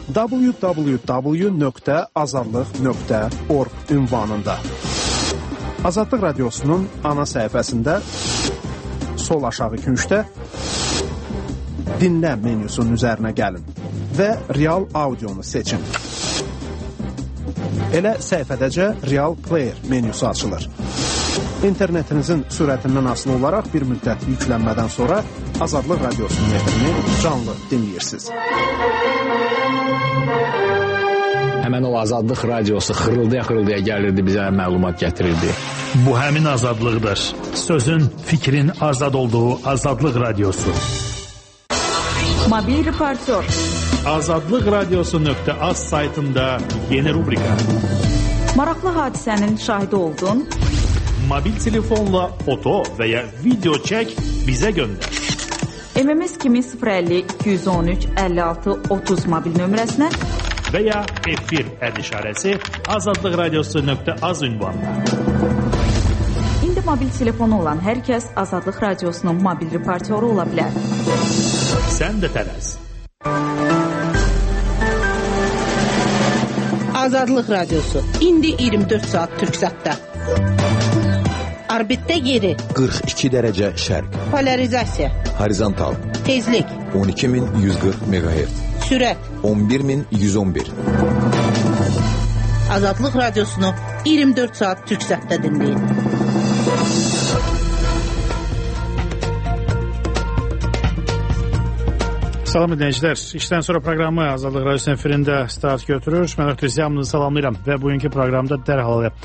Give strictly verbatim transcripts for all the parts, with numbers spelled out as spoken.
w w w nöqtə azadlıq nöqtə org ünvanında. Azadlıq Radiosu'nun ana səhifəsində sol aşağı küncdə dinlə menyusunun üzərinə gəlin və real audionu seçin. Elə səhifədəcə Real Player menyusu açılır. İnternetinizin sürətindən asılı olaraq bir müddət yüklənmədən sonra Azadlıq Radiosu'nun efrini canlı dinləyirsiniz. Həmən o Azadlıq Radiosu xırıldaya-xırıldaya gəlirdi, bizə məlumat gətirirdi. Bu həmin azadlıqdır. Sözün, fikrin azad olduğu Azadlıq Radiosu. Mobil reportör. azadlıq radiosu nöqtə az saytında yeni rubrika. Maraqlı hadisənin şahidi oldun. Mobil telefonla foto və ya video çək, bizə göndər. M M S kimi sıfır əlli iki yüz on üç əlli altı otuz mobil nömrəsinə və ya efir əd işarəsi azadlıq radiosu nöqtə az ünvanına. İndi mobil telefonu olan hər kəs Azadlıq Radiosunun mobil reportyoru ola bilər. Sən də tələs. Azadlıq Radiosu. İndi iyirmi dörd saat Türksatda. Orbitdə yeri. qırx iki dərəcə şərq. Polarizasiya. Horizontal. Tezlik. on iki min yüz qırx megahertz. Sürət. on bir min yüz on bir. Azadlıq Radiosunu iyirmi dörd saat Türksatda dinləyin. Salam dinləyicilər, işdən sonra proqramı Azadlıq Radiosunun efirində start götürür. Mən ötürüz hamınızı salamlayıram və bugünkü proqramda dərhal ə,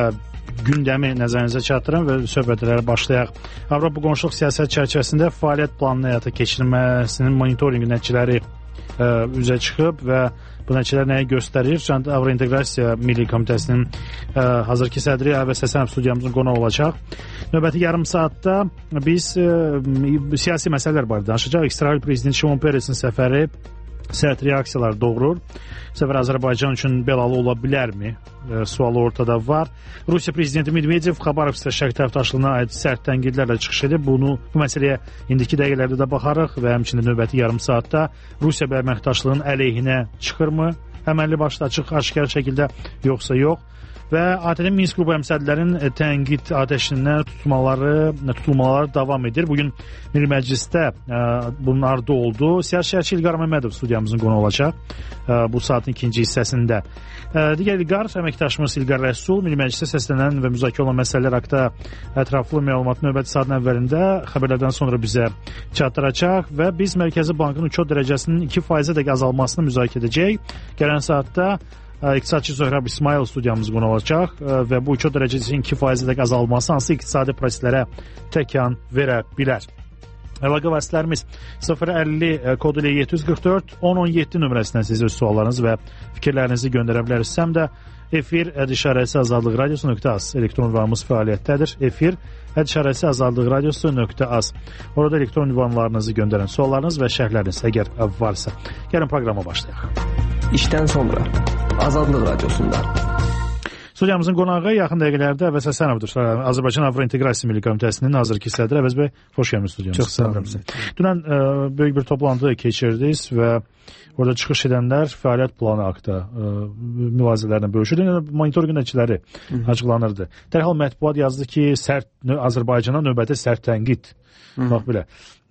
gündəmi nəzərinizə çatdırım və söhbətlərə başlayaq. Avropa qonşuluq siyasət çərçivəsində fəaliyyət planının həyata keçirilməsinin monitorinq nəticələri ə, üzə çıxıb və bu nəticələr nəyi göstərir? Avrointeqrasiya Milli Komitəsinin ə, hazırki sədri Əvəz Həsənov studiyamızın qonağı olacaq. Növbəti yarım saatda biz ə, siyasi məsələlər barədə danışacaq. İsrail Prezidenti Şimon Peresin səfəri sərt reaksiyalar doğurur. Səfər Azərbaycan üçün belalı ola bilərmi? E, sualı ortada var. Rusiya Prezidenti Medvedev Xabarovskda şərq tərəfdaşlığına aid sərt tənqidlərlə çıxış edib. Bunu, bu məsələyə indiki dəqiqələrdə də baxarıq və həmçinin növbəti yarım saatda Rusiya və əməkdaşlığının əleyhinə çıxırmı? Əməlli başlı açıq, aşkar şəkildə yoxsa yox? Və A T T-nin Minsk qrupu həmsədrlərinin tənqid atəşindən tutulmaları, tutulmaları davam edir. Bugün Milli Məclisdə ə, bunun ardı oldu. Siyasi şərhçi İlqar Məmmədov studiyamızın qonu olacaq ə, bu saatın ikinci hissəsində. Ə, digər İlqar, əməkdaşımız İlqar Rəsul Milli Məclisdə səslənən və müzakirə olan məsələlər haqqında ətraflı məlumat növbəti saatın əvvəlində xəbərlərdən sonra bizə çatdıracaq və biz Mərkəzi Bankın uçot dərəcəsinin iki faizədək azalmasını müzakirə edəcəyik. Gələn saatda İqtisadçı Zöhrəb İsmail studiyamız qonu olacaq və bu uçot dərəcəsinin iki faizədək azalması hansı iqtisadi proseslərə təkan verə bilər. Əlaqə vasitələrimiz sıfır əlli kodu ilə yeddi yüz qırx dörd on on yeddi nömrəsindən siz öz suallarınızı və fikirlərinizi göndərə bilərsiniz. Həm də efir əd işarəsi azadlıq radiosu nöqtə az elektron ünvanımız fəaliyyətdədir. Efir əd işarəsi azadlıq radiosu nöqtə az. Orada elektron ünvanlarınızı göndərən suallarınız və şərhləriniz əgər varsa. Gəlin proqrama başlayaq. İşdən sonra Azadlıq Radiosunda. Studiyamızın qonağı yaxın dəqiqələrdə Əvəz Həsənovdur. Azərbaycan Avrointeqrasiya Milli Komitəsinin hazırki sədri. Əvəz bəy, xoş gəlmisiniz studiyamıza. Çox sağ olun. Dünən ə, böyük bir toplantı keçirdiniz və orada çıxış edənlər fəaliyyət planı haqqında mülahizələrini bölüşürdü. Monitorinq nəticələri açıqlanırdı. Dərhal mətbuat yazdı ki, sərt Azərbaycana növbəti sərt tənqid. Bax belə.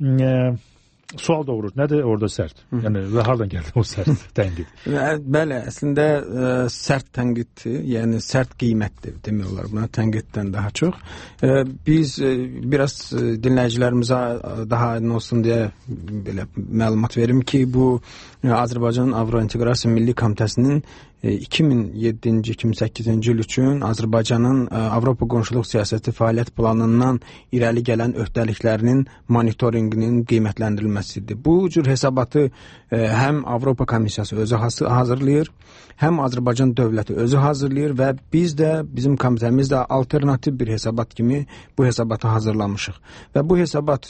Ə, Sual doğurur. Nədir orada sərt? Yəni, və hardan gəldi o sərt tənqid? Bəli, əslində ə, sərt tənqiddir, yəni sərt qiymətdir demək olar buna, tənqiddən daha çox. Ə, biz ə, biraz ə, dinləyicilərimizə daha aydın olsun deyə belə məlumat verim ki, bu ə, Azərbaycan Avrointeqrasiya Milli Komitəsinin iki min yeddinci iki min səkkizinci il üçün Azərbaycanın Avropa qonşuluq siyasəti fəaliyyət planından irəli gələn öhdəliklərinin monitorinqinin qiymətləndirilməsidir. Bu cür hesabatı həm Avropa Komissiyası özü hazırlayır, həm Azərbaycan dövləti özü hazırlayır və biz də, bizim komitəmiz də alternativ bir hesabat kimi bu hesabatı hazırlamışıq. Və bu hesabat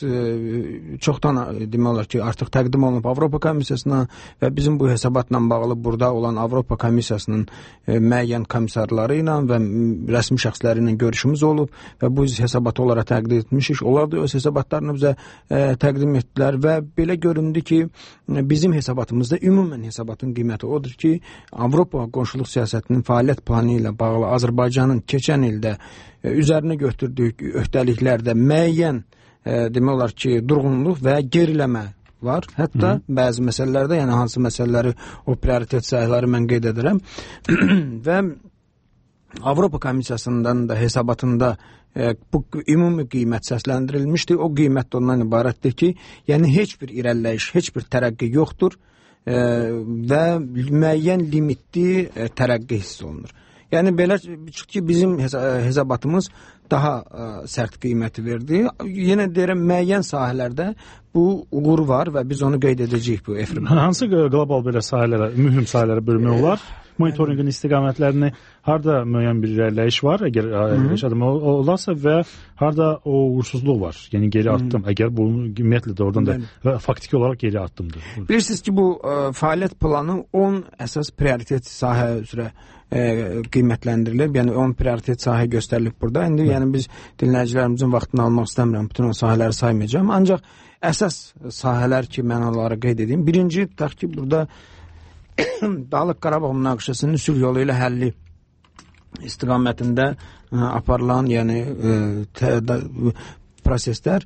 çoxdan demək olar ki, artıq təqdim olunub Avropa Komissiyasına və bizim bu hesabatla bağlı burada olan Avropa Komissiyasına Komissiyasının e, müəyyən komissarları ilə və rəsmi şəxsləri ilə görüşümüz olub və bu hesabat olaraq təqdim etmişik. Onlar da öz hesabatlarını bizə e, təqdim etdilər və belə göründü ki, bizim hesabatımızda ümumən hesabatın qiyməti odur ki, Avropa qonşuluq siyasətinin fəaliyyət planı ilə bağlı Azərbaycanın keçən ildə e, üzərinə götürdüyü öhdəliklərdə müəyyən e, demək olar ki, durğunluq və geriləmə var. Hətta Hı. bəzi məsələlərdə, yəni hansı məsələləri, o prioritet sahələri mən qeyd edirəm və Avropa Komissiyasından da hesabatında e, bu ümumi qiymət səsləndirilmişdi. O qiymət də ondan ibarətdir ki, yəni heç bir irəliləyiş, heç bir tərəqqi yoxdur e, və müəyyən limitli e, tərəqqi hiss olunur. Yəni belə çıxdı ki, bizim hesabatımız daha ə, sərt qiyməti verdi. Yenə deyirəm, müəyyən sahələrdə bu uğur var və biz onu qeyd edəcəyik bu efirdə. Hansı qlobal belə sahələrə, mühüm sahələrə bölmək olar? Monitorinqin istiqamətlərini harda müəyyən bir irəliləyiş var, əgər yaşadım olarsa və harda o uğursuzluq var, yəni geri artdım, Hı. əgər bunu ümumiyyətlə də oradan da və faktiki olaraq geri artdımdır. Bilirsiniz ki, bu ə, fəaliyyət planı on əsas prioritet sahə üzrə ə, qiymətləndirilir. Yəni on prioritet sahə göstərilib burada. İndi Hı. yəni biz dinləyicilərimizin vaxtını almaq istəmirəm, bütün o sahələri saymayacağım. Ancaq əsas sahələr ki, mən onları qeyd edeyim. Birinci, tutaq ki, burada Dağlıq Qarabağ münaqişəsinin sülh yolu ilə həlli istiqamətində ə, aparılan, yəni ə, tə, da, proseslər.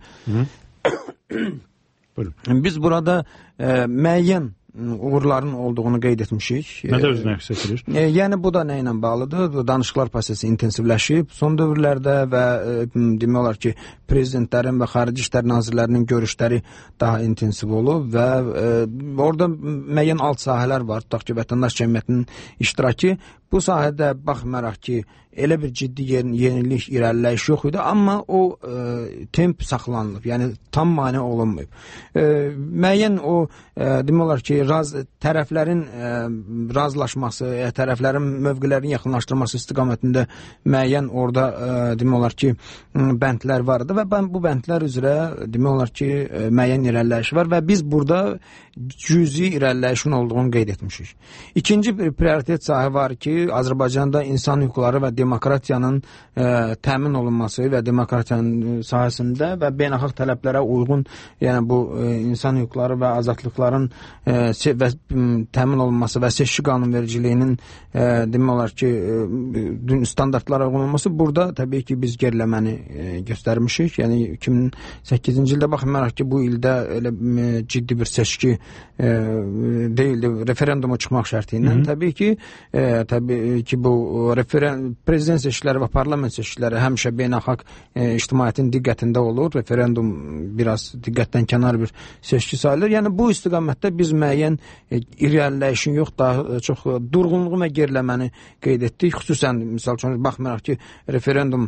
Biz burada ə, müəyyən uğurların olduğunu qeyd etmişik. Nə də özünə əks etdirir? E, yəni bu da nə ilə bağlıdır? Danışıqlar prosesi intensivləşib son dövrlərdə və e, demək olar ki, prezidentlərin və xarici işlər nazirlərinin görüşləri daha intensiv olub və e, orada müəyyən alt sahələr var. Tutaq ki, vətəndaş cəmiyyətinin iştirakı. Bu sahədə baxmayaraq ki, elə bir ciddi yenilik, irəliləyiş yox idi, amma o e, temp saxlanılıb, yəni tam mane olunmayıb. E, müəyyən o, e, demək olar ki, raz, tərəflərin e, razılaşması, e, tərəflərin mövqelərini yaxınlaşdırması istiqamətində müəyyən orada, e, demək olar ki, bəndlər vardı və ben, bu bəndlər üzrə, demək olar ki, e, müəyyən irəliləyiş var və biz burada cüzi irəliləyişin olduğunu qeyd etmişik. İkinci bir prioritet sahə var ki, Azərbaycanda insan hüquqları və demokratiyanın e, təmin olunması və demokratiyanın sahəsində və beynəlxalq tələblərə uyğun, yəni bu e, insan hüquqları və azadlıqların e, və təmin olunması və seçki qanunvericiliyinin e, demək olar ki, e, standartlara uyğun olması, burada təbii ki, biz geriləməni e, göstərmişik. Yəni iki min səkkizinci ildə baxmayaraq ki, bu ildə elə e, ciddi bir seçki e, deyildi, referendumu çıxmaq şərti ilə. Təbii ki, e, təbii ki, bu referen prezident seçkiləri və parlament seçkiləri həmişə beynəlxalq e, ictimaiyyətin diqqətində olur. Referendum biraz diqqətdən kənar bir seçki sayılır. Yəni bu istiqamətdə biz müəyyən e, irəliləyişin yox, daha çox durğunluğu və geriləməni qeyd etdik. Xüsusən misal üçün baxmayaraq ki, referendum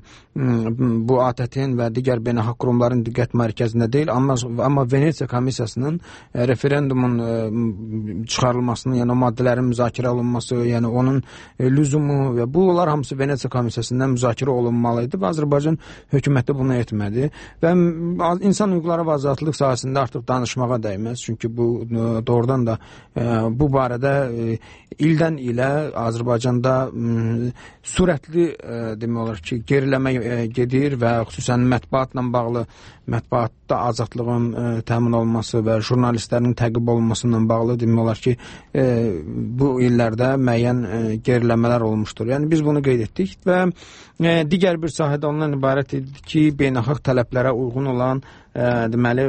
bu A T T-nin və digər beynəlxalq qurumların diqqət mərkəzində deyil, amma amma Venesiya Komissiyasının e, referendumun e, çıxarılmasının, yəni o maddələrin müzakirə olunması, yəni onun e, lüzumu və bunlar hamısı Venesiya Komissiyasından müzakirə olunmalıydı və Azərbaycan hökuməti bunu etmədi və insan hüquqları və azadlıq sahəsində artıq danışmağa dəyməz, çünki bu doğrudan da e, bu barədə e, ildən ilə Azərbaycanda e, sürətli e, demək olar ki, geriləmə e, gedir və xüsusən mətbuatla bağlı, mətbuatda azadlığın e, təmin olunması və jurnalistlərin təqib olunmasından bağlı demək olar ki, e, bu illərdə müəyyən e, geriləmələr olmuşdur. Yəni biz bunu qeyd etdik və e, digər bir sahədə ondan ibarət idi ki, beynəlxalq tələblərə uyğun olan e, deməli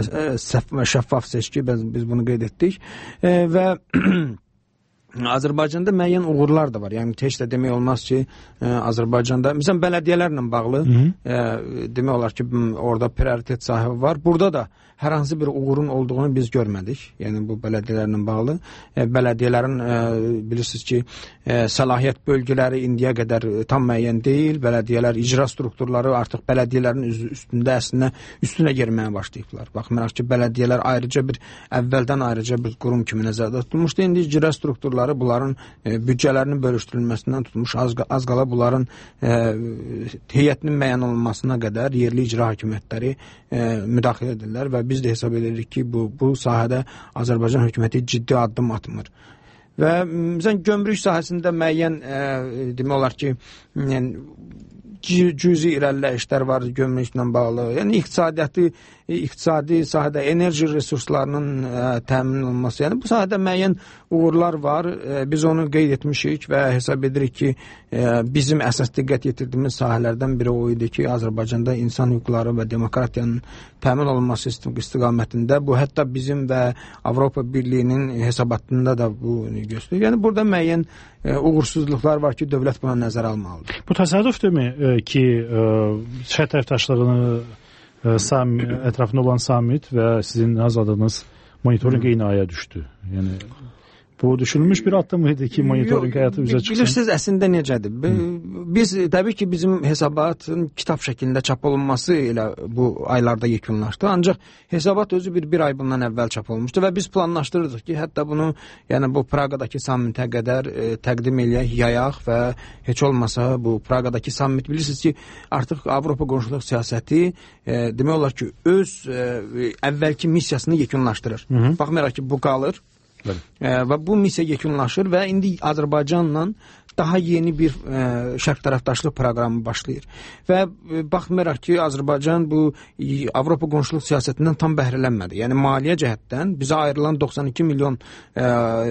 şəffaf seçki, biz, biz bunu qeyd etdik e, və Azərbaycanda müəyyən uğurlar da var. Yəni heç də demək olmaz ki, e, Azərbaycanda məsələn bələdiyyələrlə bağlı e, demək olar ki, orada prioritet sahibi var. Burada da hər hansı bir uğurun olduğunu biz görmədik. Yəni bu bələdiyyələrlə bağlı. E, bələdiyyələrin e, bilirsiniz ki, e, səlahiyyət bölgələri indiyə qədər tam müəyyən deyil. Bələdiyyələr, icra strukturları artıq bələdiyyələrin üstündə əslində üstünə girməyə başlayıblar. Baxmayaraq ki, bələdiyyələr ayrıca bir əvvəldən ayrıca bir qurum kimi nəzərdə tutulmuşdu. İndi icra strukturları bunların e, büdcələrinin bölüşdürülməsindən tutmuş, az, az qala bunların e, heyətinin müəyyən olunmasına qədər yerli icra hakimiyyətləri e, müdaxilə edirlər və biz də hesab edirik ki, bu, bu sahədə Azərbaycan hökuməti ciddi addım atmır. və məsələn gömrük sahəsində müəyyən e, demək olar ki, yəni cüzi irəliləyişlər var gömrüklə bağlı. Yəni iqtisadiyyatı, iqtisadi sahədə enerji resurslarının ə, təmin olunması. Yəni bu sahədə müəyyən uğurlar var. E, biz onu qeyd etmişik və hesab edirik ki, e, bizim əsas diqqət yetirdiyimiz sahələrdən biri o idi ki, Azərbaycanda insan hüquqları və demokratiyanın təmin olunması istiqamətində bu hətta bizim və Avropa Birliyinin hesabatında da bu göstərir. Yəni burada müəyyən e, uğursuzluqlar var ki, dövlət buna nəzərə almalıdır. Bu təsadüfdürmü e, ki, e, şəhər tərəfdaşlığını e, sam, ətrafında olan samit və sizin hazırladığınız monitorinq eyni aya düşdü. Yəni bu düşünülmüş bir addım idi ki, monitorinq həyatı üzə çıxsın. Bilirsiniz, əslində necədir? Biz, təbii ki, bizim hesabatın kitab şəklində çap olunması ilə bu aylarda yekunlaşdı. Ancaq hesabat özü bir, bir ay bundan əvvəl çap olmuşdu və biz planlaşdırırdıq ki, hətta bunu, yəni bu Praqadakı sammitə qədər e, təqdim eləyək, yayaq və heç olmasa bu Praqadakı sammit, bilirsiniz ki, artıq Avropa qonşuluq siyasəti e, demək olar ki, öz e, əvvəlki missiyasını yekunlaşdırır. Hı -hı. Baxmayaraq ki, bu qalır. E, və bu missiya yekunlaşır və indi Azərbaycanla daha yeni bir e, şərq tərəfdaşlıq proqramı başlayır. Və e, baxmayaraq ki, Azərbaycan bu e, Avropa qonşuluq siyasətindən tam bəhrələnmədi. Yəni maliyyə cəhətdən bizə ayrılan doxsan iki milyon e,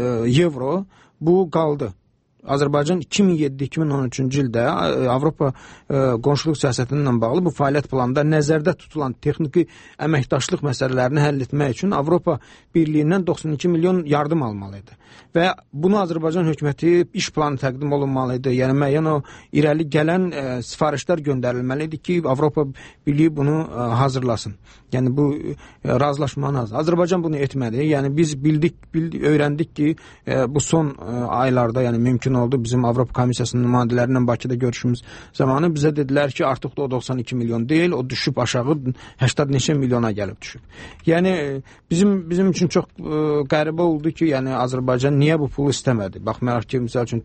euro bu qaldı. Azərbaycan iki min yeddi iki min on üçüncü ildə Avropa qonşuluq siyasətindən bağlı bu fəaliyyət planında nəzərdə tutulan texniki əməkdaşlıq məsələlərini həll etmək üçün Avropa Birliyindən doxsan iki milyon yardım almalıydı. Və bunu Azərbaycan hökuməti iş planı təqdim olunmalıydı. Yəni müəyyən o irəli gələn e, sifarişlər göndərilməlidir ki, Avropa Birliyi bunu e, hazırlasın. Yəni bu e, razılaşmanı hazır. Azərbaycan bunu etmədi. Yəni biz bildik, bildik öyrəndik ki, e, bu son e, aylarda, yəni mümkün oldu. Bizim Avropa Komissiyasının nümayəndələrinin Bakıda görüşümüz zamanı bizə dedilər ki, artıq da o doxsan iki milyon deyil, o düşüb aşağı səksən neçə milyona gəlib düşüb. Yəni bizim bizim üçün çox e, qəribə oldu ki, yəni Azərbaycan niyə bu pulu istəmədi? Baxmayaraq ki, misal üçün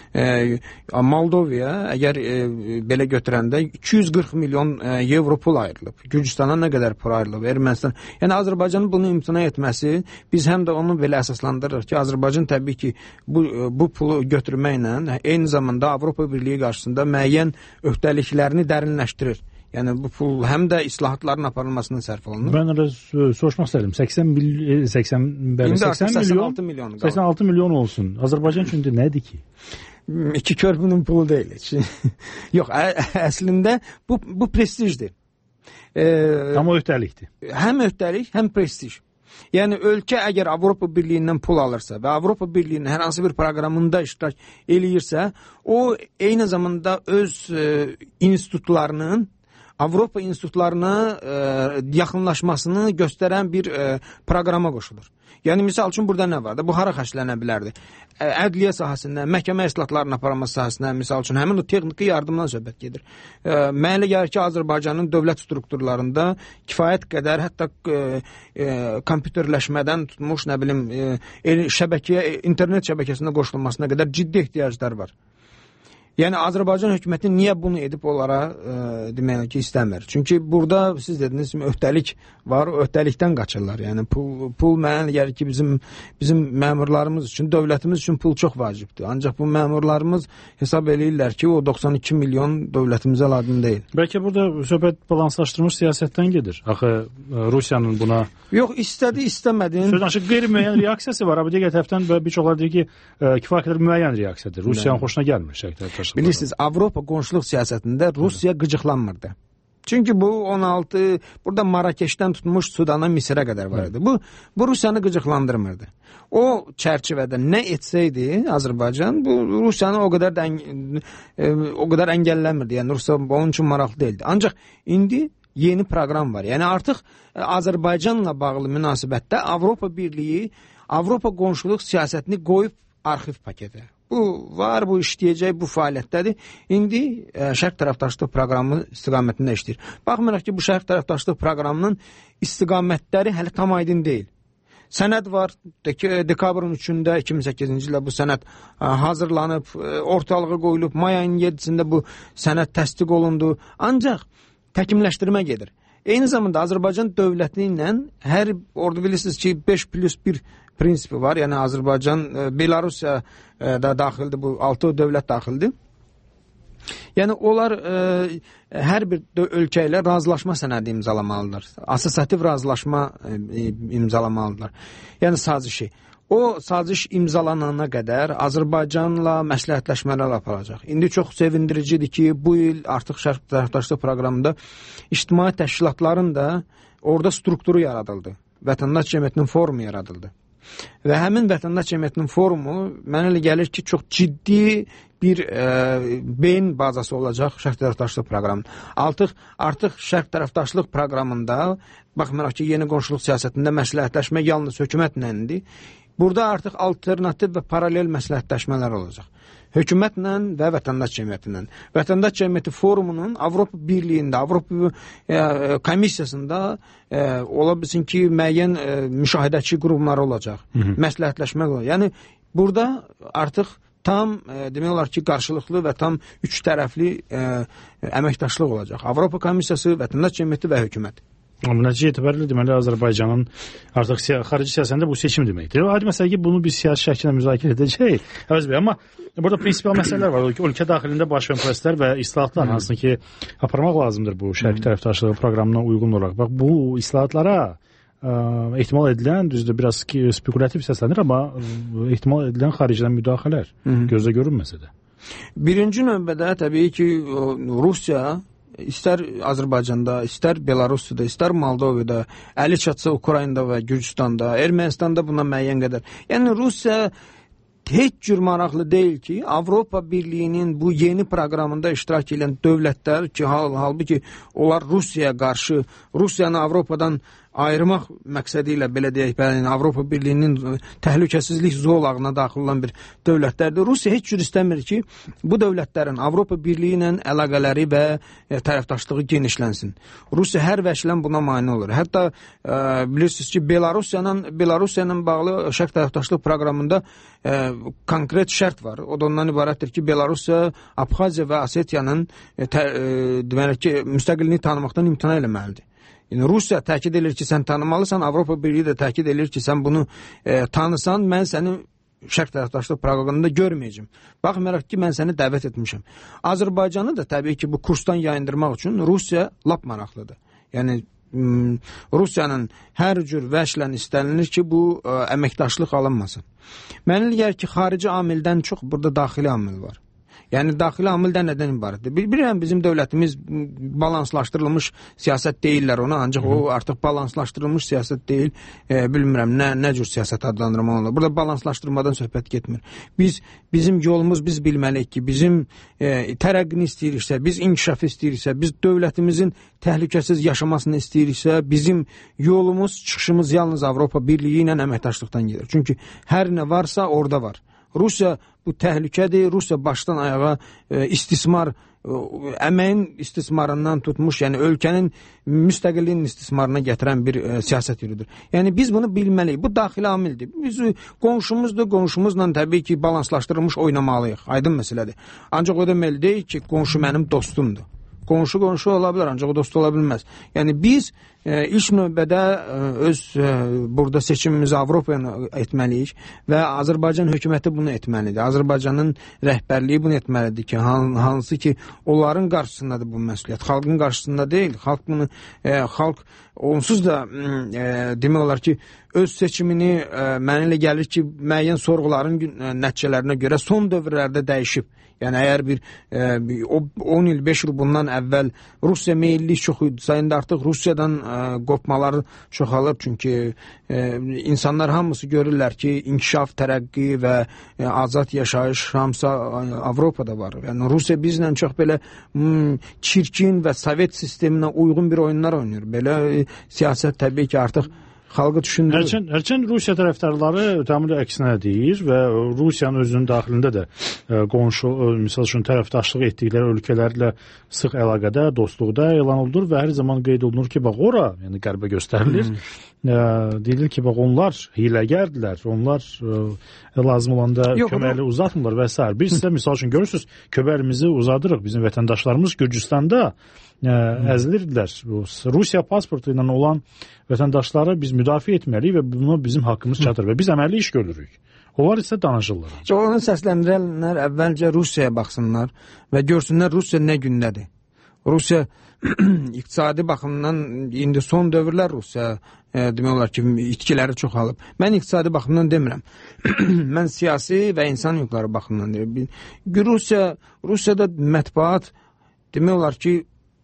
e, Moldovaya əgər e, belə götürəndə iki yüz qırx milyon e, euro pul ayrılıb. Gürcüstana nə qədər pul ayrılıb? Ermənistan. Yəni Azərbaycanın bunu imtina etməsi, biz həm də onu belə əsaslandırırıq ki, Azərbaycan təbii ki, bu bu pulu götürməklə eyni zamanda Avropa Birliyi qarşısında müəyyən öhdəliklərini dərinləşdirir. Yəni bu pul həm də islahatların aparılmasına sərf olunur. Mən elə soruşmaq istədim. səksən milyon səksən milyon səksən altı milyon olsun. Azərbaycan üçün nədir ki? İki körpünün pulu deyil. Yox, ə, əslində bu bu prestijdir. Ee, Amma öhdəlikdir. Həm öhdəlik, həm prestij. Yəni ölkə əgər Avropa Birliyindən pul alırsa və Avropa Birliyinin hər hansı bir proqramında iştirak eləyirsə, o eyni zamanda öz e, institutlarının Avropa institutlarına e, yaxınlaşmasını göstərən bir e, proqrama qoşulur. Yəni misal üçün burada nə var da? Bu hara xərclənə bilərdi? E, ədliyyə sahəsində, məhkəmə islahatlarının aparılması sahəsində, misal üçün həmin o texniki yardımdan söhbət gedir. E, mənə gəlir ki, Azərbaycanın dövlət strukturlarında kifayət qədər, hətta e, e, kompüterləşmədən tutmuş, nə bilim, e, şəbəkəyə, internet şəbəkəsində qoşulmasına qədər ciddi ehtiyaclar var. Yəni Azərbaycan hökuməti niyə bunu edib onlara e, demək ki, istəmir? Çünki burada siz dediniz öhdəlik var, öhdəlikdən qaçırlar. Yəni pul pul mənə gəlir ki, bizim bizim məmurlarımız üçün, dövlətimiz üçün pul çox vacibdir. Ancaq bu məmurlarımız hesab eləyirlər ki, o doxsan iki milyon dövlətimizə lazım deyil. Bəlkə burada söhbət balanslaşdırılmış siyasətdən gedir. Axı Rusiyanın buna Yox, istədi, istəmədin. Söz açıq qeyri-müəyyən reaksiyası var. Amma digər tərəfdən bir çoxlar deyir ki, kifayət qədər müəyyən reaksiyadır. Rusiyanın xoşuna gəlmir şərq tərəfdaşlığı. Bilirsiniz, Avropa qonşuluq siyasətində Rusiya qıcıqlanmırdı. Çünki bu on altı, burada Marakeşdən tutmuş Sudana, Misirə qədər var idi. Bu, bu Rusiyanı qıcıqlandırmırdı. O çərçivədə nə etsəydi Azərbaycan, bu Rusiyanı o qədər də, e, o qədər əngəlləmirdi. Yəni Rusiya onun üçün maraqlı deyildi. Ancaq indi yeni proqram var. Yəni artıq Azərbaycanla bağlı münasibətdə Avropa Birliyi Avropa qonşuluq siyasətini qoyub arxiv paketə. Bu var, bu işləyəcək, bu fəaliyyətdədir. İndi ə, şərq tərəfdaşlıq proqramı istiqamətində işləyir. Baxmayaraq ki, bu şərq tərəfdaşlıq proqramının istiqamətləri hələ tam aydın deyil. Sənəd var, dek dekabrın üçündə iki min səkkizinci ildə bu sənəd ə, hazırlanıb, ə, ortalığa qoyulub, may ayının yeddisində bu sənəd təsdiq olundu. Ancaq təkmilləşdirmə gedir. eyni zamanda Azərbaycan dövləti ilə hər orada bilirsiniz ki beş plus bir prinsipi var. Yəni Azərbaycan, Belarusiya da daxildir, bu altı dövlət daxildir. Yəni onlar ə, hər bir ölkə ilə razılaşma sənədi imzalamalıdırlar. Assosiativ razılaşma ə, imzalamalıdırlar. Yəni sazişi. O saziş imzalanana qədər Azərbaycanla məsləhətləşmələr aparacaq. İndi çox sevindiricidir ki, bu il artıq Şərq tərəfdaşlıq proqramında ictimai təşkilatların da orada strukturu yaradıldı. Vətəndaş cəmiyyətinin forumu yaradıldı. Və həmin vətəndaş cəmiyyətinin forumu mənə elə gəlir ki, çox ciddi bir e, beyin bazası olacaq Şərq tərəfdaşlıq proqramı. Artıq artıq Şərq tərəfdaşlıq proqramında baxmayaraq ki, yeni qonşuluq siyasətində məsləhətləşmə yalnız hökumətləndi. Burada artıq alternativ və paralel məsləhətləşmələr olacaq. Hökumətlə və vətəndaş cəmiyyətindən. Vətəndaş cəmiyyəti forumunun Avropa Birliyində, Avropa e, komissiyasında e, ola bilsin ki, müəyyən e, müşahidəçi qurumları olacaq. Hı -hı. Məsləhətləşmək olacaq. Yəni burada artıq tam e, demək olar ki, qarşılıqlı və tam üç tərəfli e, əməkdaşlıq olacaq. Avropa komissiyası, vətəndaş cəmiyyəti və hökumət. Amma nəticə etibarilə deməli Azərbaycanın artıq xarici siyasətində bu seçim deməkdir. Aydın məsələ ki, bunu biz siyasi şəkildə müzakirə edəcəyik. Əvəz bəy, amma burada prinsipal məsələlər var. Ölkə daxilində baş verən proseslər və islahatlar hansını ki, aparmaq lazımdır bu şərq tərəfdaşlığı proqramına uyğun olaraq. Bax, bu islahatlara ə, ehtimal edilən, düzdür, biraz ki, spekulativ səslənir, amma ə, ehtimal edilən xaricdən müdaxilələr gözdə görünməsə də. Birinci növbədə təbii ki, Rusiya İstər Azərbaycanda, istər Belarusda, istər Moldovada, əli çatsa Ukraynada və Gürcüstanda, Ermənistanda buna müəyyən qədər. Yəni Rusiya heç cür maraqlı deyil ki, Avropa Birliyinin bu yeni proqramında iştirak edən dövlətlər ki, hal, halbuki onlar Rusiyaya qarşı, Rusiyanı Avropadan ayırmaq məqsədi ilə belə deyək, yəni Avropa Birliyinin təhlükəsizlik zolağına daxil olan bir dövlətlərdir. Rusiya heç cür istəmir ki, bu dövlətlərin Avropa Birliyi ilə əlaqələri və e, tərəfdaşlığı genişlənsin. Rusiya hər vəçlə buna mane olur. Hətta e, bilirsiniz ki, Belarusiyanın Belarusiyanın bağlı şərq tərəfdaşlıq proqramında e, konkret şərt var. O da ondan ibarətdir ki, Belarusiya, Abxaziya və Osetiyanın e, tə, e, deməli ki, müstəqilliyini tanımaqdan imtina eləməlidir. Yəni Rusiya təkid edir ki, sən tanımalısan, Avropa Birliyi də təkid edir ki, sən bunu e, tanısan, mən səni şərq tərəfdaşlıq proqramında görməyəcəm. Baxmayaraq ki, mən səni dəvət etmişəm. Azərbaycanı da təbii ki, bu kursdan yayındırmaq üçün Rusiya lap maraqlıdır. Yəni Rusiyanın hər cür vəçlə istənilir ki, bu ə, əməkdaşlıq alınmasın. Mənə elə gəlir ki, xarici amildən çox burada daxili amil var. Yəni daxili amildən nədən ibarətdir? Bilirəm, bizim dövlətimiz balanslaşdırılmış siyasət deyirlər ona, ancaq o artıq balanslaşdırılmış siyasət deyil. E, bilmirəm, nə, nə cür siyasət adlandırmaq olur. Burada balanslaşdırmadan söhbət getmir. Biz, bizim yolumuz biz bilməliyik ki, bizim e, tərəqqini istəyiriksə, biz inkişaf istəyiriksə, biz dövlətimizin təhlükəsiz yaşamasını istəyiriksə, bizim yolumuz, çıxışımız yalnız Avropa Birliyi ilə əməkdaşlıqdan gedir. Çünki hər nə varsa orada var. Rusiya bu təhlükədir. Rusiya başdan ayağa e, istismar, e, əməyin istismarından tutmuş, yəni ölkənin müstəqilliyin istismarına gətirən bir e, siyasət yürüdür. Yəni biz bunu bilməliyik. Bu daxili amildir. Biz qonşumuzdur, qonşumuzla təbii ki, balanslaşdırılmış oynamalıyıq. Aydın məsələdir. Ancaq o deməli deyil ki, qonşu mənim dostumdur. Qonşu qonşu ola bilər, ancaq o dost ola bilməz. Yəni biz e, ilk növbədə e, öz e, burada seçimimizi Avropaya etməliyik və Azərbaycan hökuməti bunu etməlidir. Azərbaycanın rəhbərliyi bunu etməlidir ki, hansı ki, onların qarşısındadır bu məsuliyyət. Xalqın qarşısında deyil. Xalq bunu, e, xalq onsuz da e, demək olar ki, öz seçimini e, mənə elə gəlir ki, müəyyən sorğuların e, nəticələrinə görə son dövrlərdə dəyişib. Yəni əgər bir e, on il, beş il bundan əvvəl Rusiya meyillik çox idisə, indi artıq Rusiyadan e, qopmalar çoxalır. Çünki e, insanlar hamısı görürlər ki, inkişaf, tərəqqi və e, azad yaşayış hamısı Avropada var. Yəni Rusiya bizlə çox belə hmm, çirkin və Sovet sisteminə uyğun bir oyunlar oynayır. Belə e, siyasət təbii ki, artıq xalqı düşündürür. Hərçənd, hərçənd Rusiya tərəfdarları tamamilə əksinə deyir və Rusiyanın özünün daxilində də e, qonşu, misal üçün tərəfdaşlıq etdikləri ölkələrlə sıx əlaqədə, dostluqda elan olunur və hər zaman qeyd olunur ki, bax ora, yəni qərbə göstərilir, hmm. e, deyilir ki bak onlar hiləgərdirlər, onlar e, lazım olanda köməkli uzatmırlar və s. Biz sizə misal üçün görürsünüz, köməyimizi uzadırıq. Bizim vətəndaşlarımız Gürcüstanda e, əzilirdilər. Rusiya pasportu ilə olan vətəndaşları biz müdafiə etməliyik və bunu bizim haqqımız çatır və biz əməlli iş görürük. Onlar isə danışırlar. Onu səsləndirənlər əvvəlcə Rusiyaya baxsınlar və görsünlər Rusiya nə gündədir. Rusiya iqtisadi baxımdan indi son dövrlər Rusiya e, demək olar ki, itkiləri çoxalıb. Mən iqtisadi baxımdan demirəm. Mən siyasi və insan hüquqları baxımından deyirəm. Rusiya, Rusiyada mətbuat demək olar ki,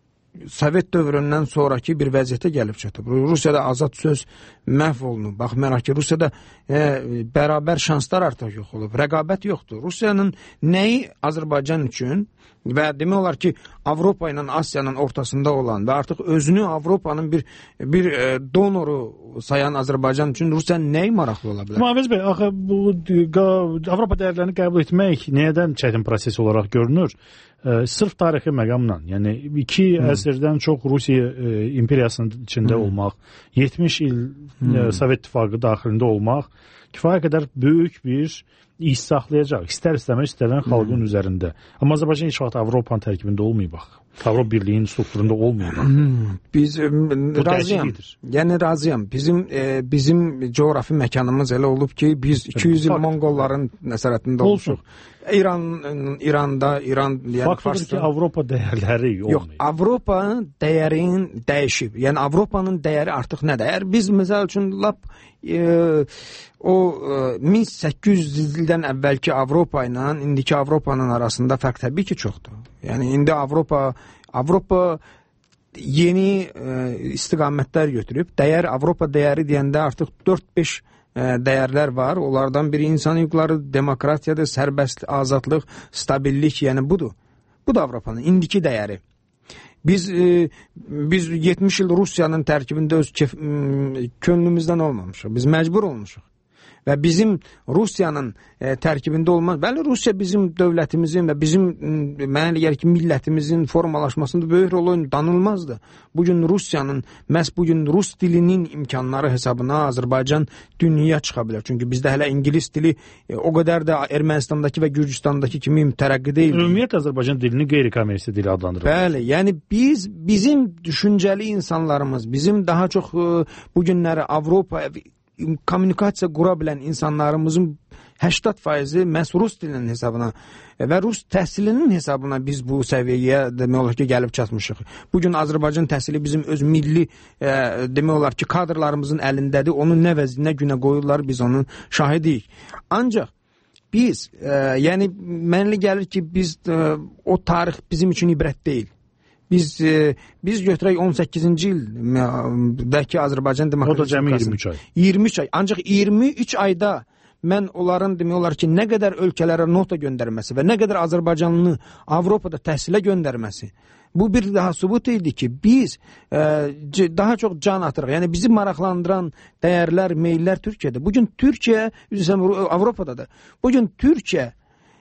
Sovet dövründən sonraki bir vəziyyətə gəlib çatıb. Rusiyada azad söz məhv olunub. Baxmayaraq ki, Rusiyada e, bərabər şanslar artıq yox olub. Rəqabət yoxdur. Rusiyanın nəyi Azərbaycan üçün və demək olar ki, Avropa ilə Asiyanın ortasında olan və artıq özünü Avropanın bir bir e, donoru sayan Azərbaycan üçün Rusiyanın nəyi maraqlı ola bilər? Müaviz bəy, axı bu Avropa dəyərlərini qəbul etmək nədən çətin proses olaraq görünür? E, sırf tarixi məqamla, yəni iki hmm. əsrdən çox Rusiya e, imperiyasının içində hmm. olmaq, yetmiş il hmm. e, Sovet İttifaqı daxilində olmaq kifayət qədər böyük bir iş saxlayacaq. İstər-istəmək istənilən xalqın hmm. üzərində. Amma Azərbaycan heç vaxt Avropanın tərkibində olmayıb. Avropa Birliyinin strukturunda olmayıb. Hmm. Biz e, razıyam. Yəni razıyam. Bizim e, bizim coğrafi məkanımız elə olub ki, biz iki yüz il Monqolların nəzarətində olmuşuq. İran, İranda, İran, yəni Faktdır ki, Avropa dəyərləri olmayıb. Yox, Avropa dəyərin dəyişib. Yəni Avropanın dəyəri artıq nədir? Əgər biz məsəl üçün lap e, o e, min səkkiz yüz ildən əvvəlki Avropa ilə indiki Avropanın arasında fərq təbii ki, çoxdur. Yəni indi Avropa Avropa yeni e, istiqamətlər götürüb. Dəyər Avropa dəyəri deyəndə artıq dörd beş dəyərlər var. Onlardan biri insan hüquqları, demokratiyadır, sərbəst, azadlıq, stabillik, yəni budur. Bu da Avropanın indiki dəyəri. Biz e, biz yetmiş il Rusiyanın tərkibində öz kef, könlümüzdən olmamışıq. Biz məcbur olmuşuq. Və bizim Rusiyanın e, tərkibində olmaz. Bəli, Rusiya bizim dövlətimizin və bizim mənə elə gəlir ki, millətimizin formalaşmasında böyük rol oynadı, danılmazdı. Bugün Rusiyanın, məhz bugün Rus dilinin imkanları hesabına Azərbaycan dünyaya çıxa bilər. Çünki bizdə hələ ingilis dili e, o qədər də Ermənistandakı və Gürcüstandakı kimi tərəqqi deyil. Ümumiyyətlə Azərbaycan dilini qeyri-kommersiya dili adlandırılır. Bəli, yəni biz, bizim düşüncəli insanlarımız, bizim daha çox e, bugünləri Avropa kommunikasiya qura bilən insanlarımızın səksən faizi məhz Rus dilinin hesabına və Rus təhsilinin hesabına biz bu səviyyəyə demək olar ki, gəlib çatmışıq. Bugün Azərbaycan təhsili bizim öz milli e, demək olar ki, kadrlarımızın əlindədir. Onun nə vəzinə günə qoyurlar, biz onun şahidiyik. Ancaq biz, e, yəni mənə gəlir ki, biz e, o tarix bizim üçün ibrət deyil. Biz e, biz götürək on səkkizinci ildəki Azərbaycan Demokratik Respublikası. O da cəmi iyirmi üç ay. iyirmi üç ay. Ancaq iyirmi üç ayda mən onların demək olar ki, nə qədər ölkələrə nota göndərməsi və nə qədər Azərbaycanlı Avropada təhsilə göndərməsi, bu bir daha sübut idi ki, biz e, daha çox can atırıq. Yəni bizi maraqlandıran dəyərlər, meyllər Türkiyədə. Bugün Türkiyə, üzrəm Avropadadır. Bugün Türkiyə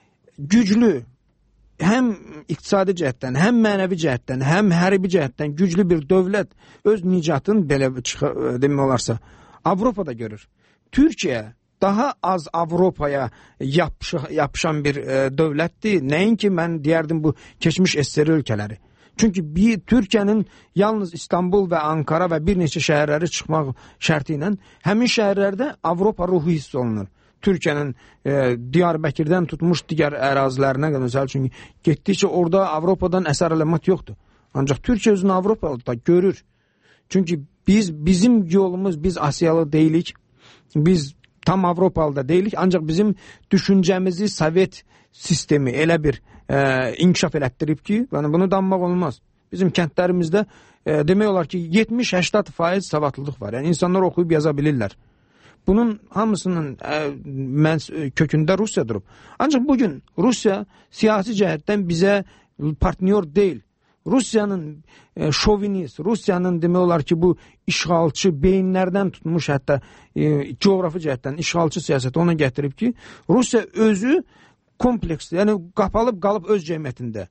güclü, həm iqtisadi cəhətdən, həm mənəvi cəhətdən, həm hərbi cəhətdən güclü bir dövlət öz nicatını belə demək olarsa Avropada görür. Türkiyə daha az Avropaya yapışıq, yapışan bir e, dövlətdir. Nəinki mən deyərdim bu keçmiş S S R ölkələri. Çünki bir Türkiyənin yalnız İstanbul və Ankara və bir neçə şəhərləri çıxmaq şərti ilə həmin şəhərlərdə Avropa ruhu hiss olunur. Türkiyənin e, Diyarbəkirdən tutmuş digər ərazilərinə qədər, çünki getdikcə orada Avropadan əsər əlamat yoxdur. Ancaq Türkiyə özünü Avropada görür. Çünki biz bizim yolumuz, biz Asiyalı deyilik, biz tam Avropalı da deyilik, ancaq bizim düşüncəmizi Sovet sistemi elə bir e, inkişaf elətdirib ki, yəni bunu danmaq olmaz. Bizim kəndlərimizdə e, demək olar ki, yetmiş səksən faiz savadlılıq var. Yəni insanlar oxuyub yaza bilirlər. Bunun hamısının ə, mən, kökündə Rusiya durub. Ancaq bugün Rusiya siyasi cəhətdən bizə partnyor deyil. Rusiyanın e, şovinist, Rusiyanın demək olar ki, bu işğalçı beyinlərdən tutmuş, hətta e, coğrafi cəhətdən işğalçı siyasəti ona gətirib ki, Rusiya özü kompleksli, yəni qapalıb qalıb öz cəmiyyətində.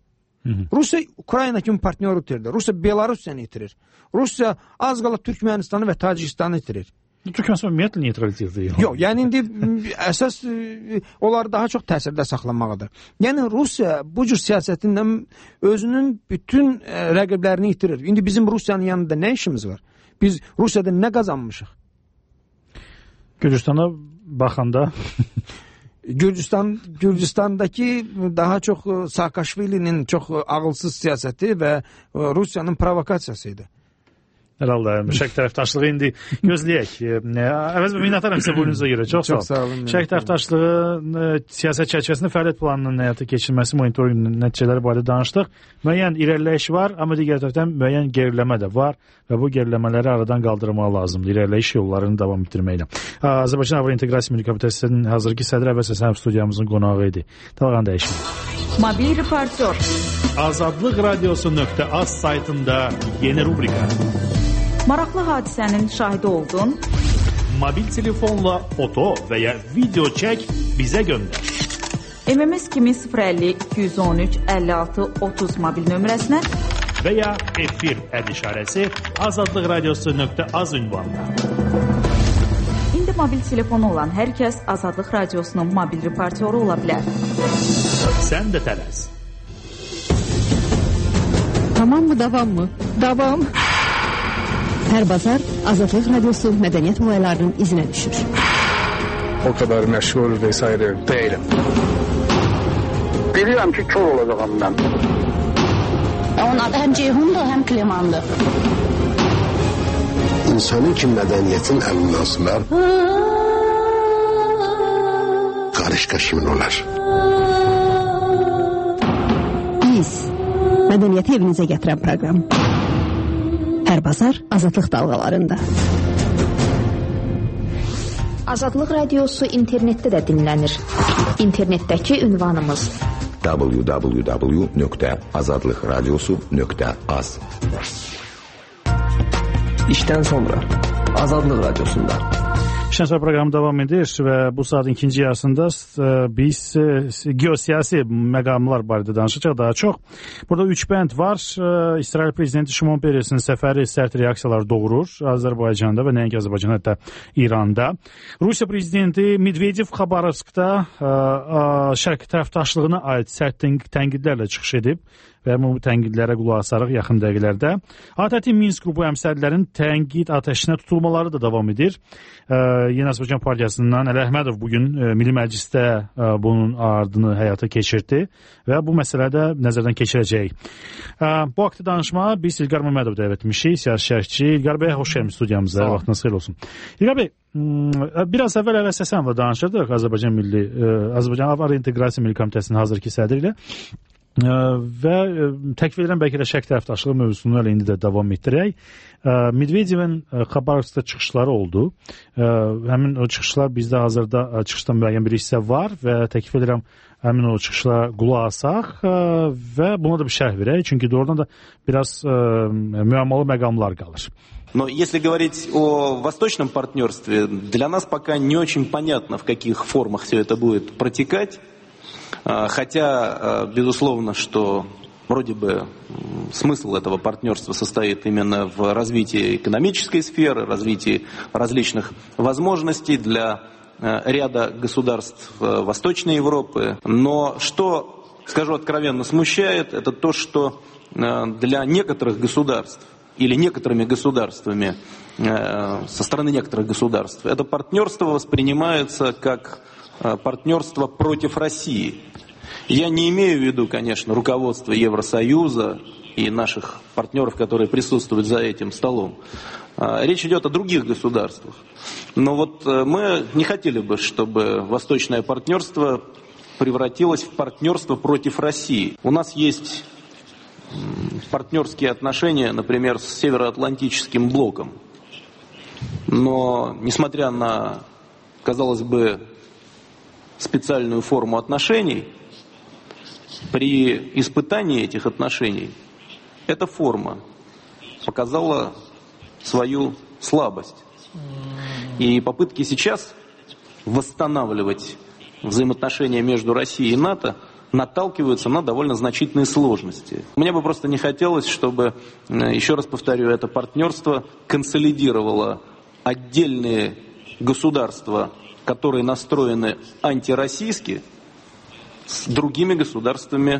Rusiya Ukrayna kimi partnyor itirdi. Rusiya Belarusiyanı itirir. Rusiya az qala Türkmenistanı və Tacikistanı itirir. Türkmenistan ümumiyyətlə neytralitetdir. Yox, yəni indi əsas onları daha çox təsirdə saxlamaqdır. Yəni Rusiya bu cür siyasətindən özünün bütün rəqiblərini itirir. İndi bizim Rusiyanın yanında nə işimiz var? Biz Rusiyada nə qazanmışıq? Gürcüstana baxanda Gürcüstan Gürcüstandakı daha çox Saakashvilinin çox ağılsız siyasəti və Rusiyanın provokasiyası idi. Hər halda şərq tərəfdaşlığı indi gözləyək. Əvvəz bir minnətdaram sizə buyurunuza görə. Çox, Çox sağ olun. Şərq tərəfdaşlığı siyasət çərçivəsində fəaliyyət planının həyata keçirilməsi, monitorinq nəticələri barədə danışdıq. Müəyyən irəliləyiş var, amma digər tərəfdən müəyyən geriləmə də var və bu geriləmələri aradan qaldırmaq lazımdır. İrəliləyiş yollarını davam etdirməklə. Azərbaycan Avro İnteqrasiya Milli Komitəsinin hazırki sədri Əvəz Həsənov studiyamızın qonağı idi. Dalğan dəyişmir. Mobil reportyor. Azadlıq radiosu nöqtə az saytında yeni rubrika. Maraqlı hadisənin şahidi oldun. Mobil telefonla foto və ya video çək, bizə göndər. M M S kimi sıfır əlli iki yüz on üç əlli altı otuz mobil nömrəsinə və ya efir əd işarəsi azadlıq radiosu nöqtə az ünvanına. İndi mobil telefonu olan hər kəs Azadlıq radiosunun mobil reportyoru ola bilər. Sən də tələs. Tamam mı, davam mı? Davam. Hər bazar Azadlıq radiosu mədəniyyət olaylarının izinə düşür. O kadar məşğul vesaire değilim. Bilirəm ki, kör olacağım mən. Onun adı həm Ceyhundur, həm Klemandır. İnsanın ki, mədəniyyətin əlindən asılar, qarışqa kimin olar? Biz, mədəniyyəti evinizə gətirən proqram. Hər bazar Azadlıq dalğalarında. Azadlıq radiosu internetdə də dinlənir. İnternetdəki ünvanımız w w w nöqtə azadlıq radiosu nöqtə az. İşdən sonra Azadlıq radiosunda. İşdən sonra proqram davam edir və bu saat ikinci yarısında biz geosiyasi məqamlar barədə danışacaq daha çox. Burada üç bənd var. İsrail prezidenti Şimon Peres'in səfəri sərt reaksiyalar doğurur Azərbaycanda və nəinki Azərbaycanda, hətta İranda. Rusiya prezidenti Medvedev Xabarovskda şərq tərəfdaşlığına aid sərt tənqidlərlə çıxış edib və bu tənqidlərə qulaq asarıq yaxın dəqiqələrdə. ATƏT Minsk qrupu əmsərlərin tənqid atəşinə tutulmaları da davam edir. Yeni Azərbaycan Partiyasından Əli Əhmədov bugün Milli Məclisdə bunun ardını həyata keçirdi və bu məsələdə nəzərdən keçirəcək. Bu haqda danışmağa biz İlqar Məmmədov dəvət etmişik, siyasi şərhçi. İlqar bəy, xoş gəlmişsiniz studiyamıza. Vaxtınız xeyir olsun. İlqar bəy, biraz əvvəl Əvəz Həsənovla danışırdıq Azərbaycan Milli Azərbaycan Avro İnteqrasiya Milli Komitəsinin hazırki sədri ilə. Və təkvir edirəm, bəlkə də şərq tərəfdaşlığı mövzusunu elə indi də davam etdirək. Medvedevin Xabarovskda çıxışları oldu. Həmin o çıxışlar bizdə hazırda çıxışdan müəyyən bir hissə var və təklif edirəm həmin o çıxışlara qulaq asaq və buna da bir şərh verək. Çünki doğrudan da biraz müəmmalı məqamlar qalır. Но если говорить о восточном партнерстве, для нас пока не очень понятно, в каких формах все это будет протекать. Хотя, безусловно, что вроде бы смысл этого партнерства состоит именно в развитии экономической сферы, развитии различных возможностей для ряда государств Восточной Европы. Но что, скажу откровенно, смущает, это то, что для некоторых государств или некоторыми государствами, со стороны некоторых государств, это партнерство воспринимается как партнерство против России. Я не имею в виду, конечно, руководство Евросоюза и наших партнеров, которые присутствуют за этим столом. Речь идет о других государствах. Но вот мы не хотели бы, чтобы восточное партнерство превратилось в партнерство против России. У нас есть партнерские отношения, например, с Североатлантическим блоком. Но, несмотря на, казалось бы, специальную форму отношений, при испытании этих отношений эта форма показала свою слабость. И попытки сейчас восстанавливать взаимоотношения между Россией и НАТО наталкиваются на довольно значительные сложности. Мне бы просто не хотелось, чтобы, еще раз повторю, это партнерство консолидировало отдельные государства, которые настроены антироссийски, с другими государствами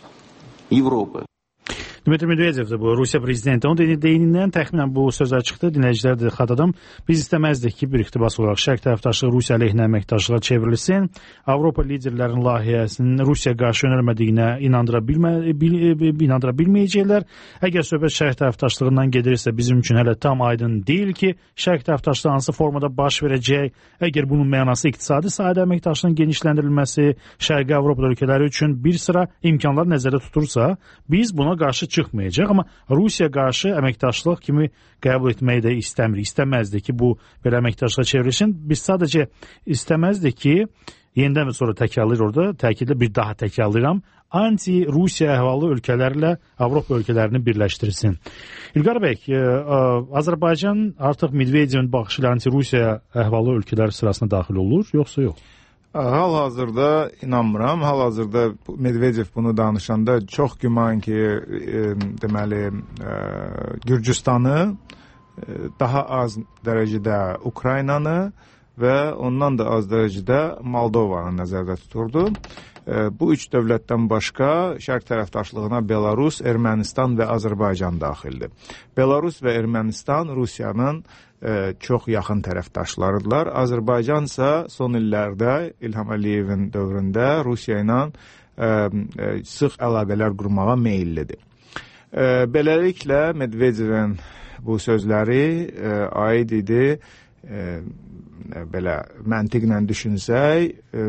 Европы. Dmitri Medvedevdir bu, Rusiya prezidenti. Onun deyinindən təxminən bu sözlər çıxdı. Dinləyicilər də xatırladım. Biz istəməzdik ki, bir iqtibas olaraq şərq tərəfdaşlığı Rusiya əleyhinə əməkdaşlığa çevrilsin. Avropa liderlərinin layihəsinin Rusiya qarşı yönəlmədiyinə inandıra, bilmə, bil, inandıra bilməyəcəklər. Əgər söhbət şərq tərəfdaşlığından gedirsə, bizim üçün hələ tam aydın deyil ki, şərq tərəfdaşlığı hansı formada baş verəcək. Əgər bunun mənası iqtisadi sahədə əməkdaşlığın genişləndirilməsi şərqi Avropa ölkələri üçün bir sıra imkanlar nəzərdə tutursa, biz buna qarşı çıxmayacaq, amma Rusiya qarşı əməkdaşlıq kimi qəbul etməyi də istəmir, istəməzdi ki, bu belə əməkdaşlığa çevrilsin. Biz sadəcə istəməzdik ki, yenidən və sonra təkrarlayır orada, təkidlə bir daha təkrarlayıram, anti-Rusiya əhvalı ölkələrlə Avropa ölkələrini birləşdirsin. İlqar bəy, Azərbaycan artıq Medvedevin baxışı ilə anti-Rusiya əhvalı ölkələri sırasına daxil olur, yoxsa yox? Hal-hazırda inanmıram. Hal-hazırda Medvedev bunu danışanda çox güman ki, e, deməli, e, Gürcüstanı, e, daha az dərəcədə Ukraynanı və ondan da az dərəcədə Moldovanı nəzərdə tuturdu. E, bu üç dövlətdən başqa şərq tərəfdaşlığına Belarus, Ermənistan və Azərbaycan daxildir. Belarus və Ermənistan Rusiyanın e, çox yaxın tərəfdaşlarıdırlar. Azərbaycan isə son illərdə İlham Əliyevin dövründə Rusiya ilə e, e, sıx əlaqələr qurmağa meyillidir. E, beləliklə Medvedevin bu sözləri e, aid idi, e, belə məntiqlə düşünsək, e,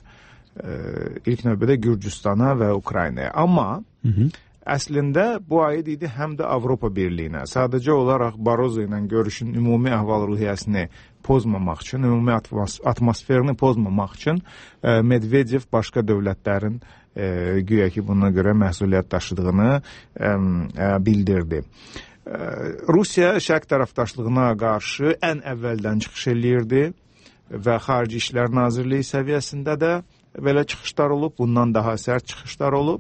e, ilk növbədə Gürcüstana və Ukraynaya. Amma hı -hı. Əslində bu aid idi həm də Avropa Birliyinə. Sadəcə olaraq Barozo ilə görüşün ümumi əhval-ruhiyyəsini pozmamaq üçün, ümumi atmos atmosferini pozmamaq üçün e, Medvedev başqa dövlətlərin e, güya ki buna görə məsuliyyət daşıdığını e, e, bildirdi. E, Rusiya şərq tərəfdaşlığına qarşı ən əvvəldən çıxış eləyirdi və Xarici İşlər Nazirliyi səviyyəsində də belə çıxışlar olub, bundan daha sərt çıxışlar olub.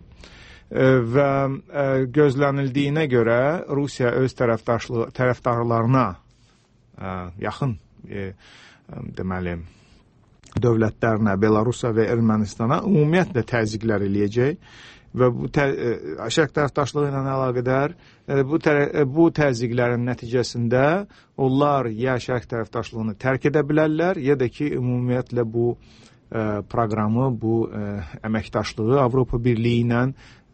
Və e, gözlənildiyinə görə Rusiya öz tərəfdarlarına e, yaxın e, deməli dövlətlərinə, Belarusa və Ermənistana ümumiyyətlə təzyiqlər eləyəcək və bu tə, e, şərq tərəfdaşlığı ilə əlaqədar e, bu, tə, bu təzyiqlərin nəticəsində onlar ya şərq tərəfdaşlığını tərk edə bilərlər, ya da ki ümumiyyətlə bu e, proqramı, bu e, əməkdaşlığı Avropa Birliyi ilə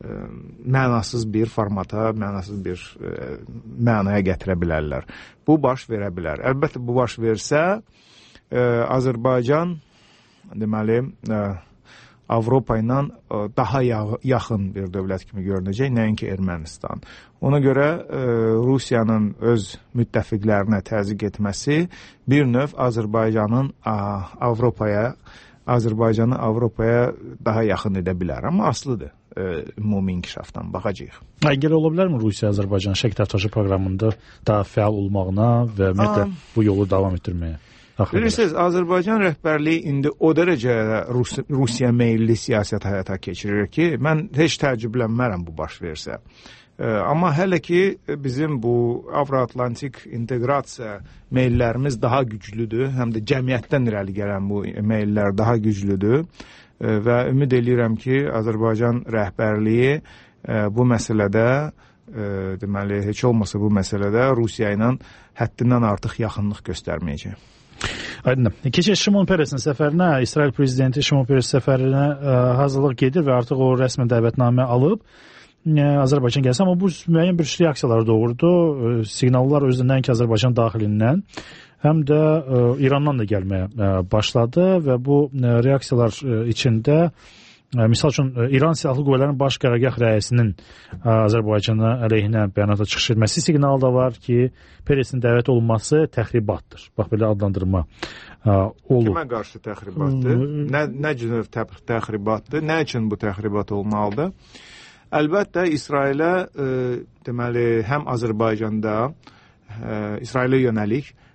mənasız bir formata, mənasız bir e, mənaya gətirə bilərlər. Bu baş verə bilər. Əlbəttə bu baş versə, e, Azərbaycan deməli e, Avropa ilə e, daha yaxın bir dövlət kimi görünəcək, nəinki Ermənistan. Ona görə e, Rusiyanın öz müttəfiqlərinə təzyiq etməsi bir növ Azərbaycanın Avropaya, Azərbaycanı Avropaya daha yaxın edə bilər, amma aslıdır. Ümumi inkişafdan baxacağıq. Əngəl ola bilərmi Rusiya Azərbaycan şərq tərəfdaşı proqramında daha fəal olmağına və ümumiyyətlə bu yolu davam etdirməyə? Bilirsiniz, Azərbaycan rəhbərliyi indi o dərəcədə Rus Rusiya meyilli siyasət həyata keçirir ki, mən heç təəccüblənmərəm bu baş versə. Amma hələ ki bizim bu Avro-Atlantik inteqrasiya meyillərimiz daha güclüdür, həm də cəmiyyətdən irəli gələn bu meyillər daha güclüdür. Və ümid edirəm ki, Azərbaycan rəhbərliyi bu məsələdə, deməli, heç olmasa bu məsələdə Rusiya ilə həddindən artıq yaxınlıq göstərməyəcək. Aydın. Keçək Şimon Peresin səfərinə, İsrail prezidenti Şimon Peres səfərinə hazırlıq gedir və artıq o rəsmən dəvətnamə alıb Azərbaycan gəlsə, amma bu müəyyən bir reaksiyalar doğurdu. Siqnallar özündən ki, Azərbaycan daxilindən həm də ə, İrandan da gəlməyə ə, başladı və bu ə, reaksiyalar ə, içində ə, misal üçün ə, İran Silahlı Qüvvələrinin Baş Qərargah rəisinin ə, Azərbaycana əleyhinə bəyanata çıxış etməsi siqnalı da var ki, Peresin dəvət olunması təxribatdır. Bax, belə adlandırma ə, olur. Kimə qarşı təxribatdır? Nə, nə cür təxribatdır? Nə üçün bu təxribat olmalıdır? Əlbəttə, İsrailə ə, deməli, həm Azərbaycanda ə, İsrailə yönəlik,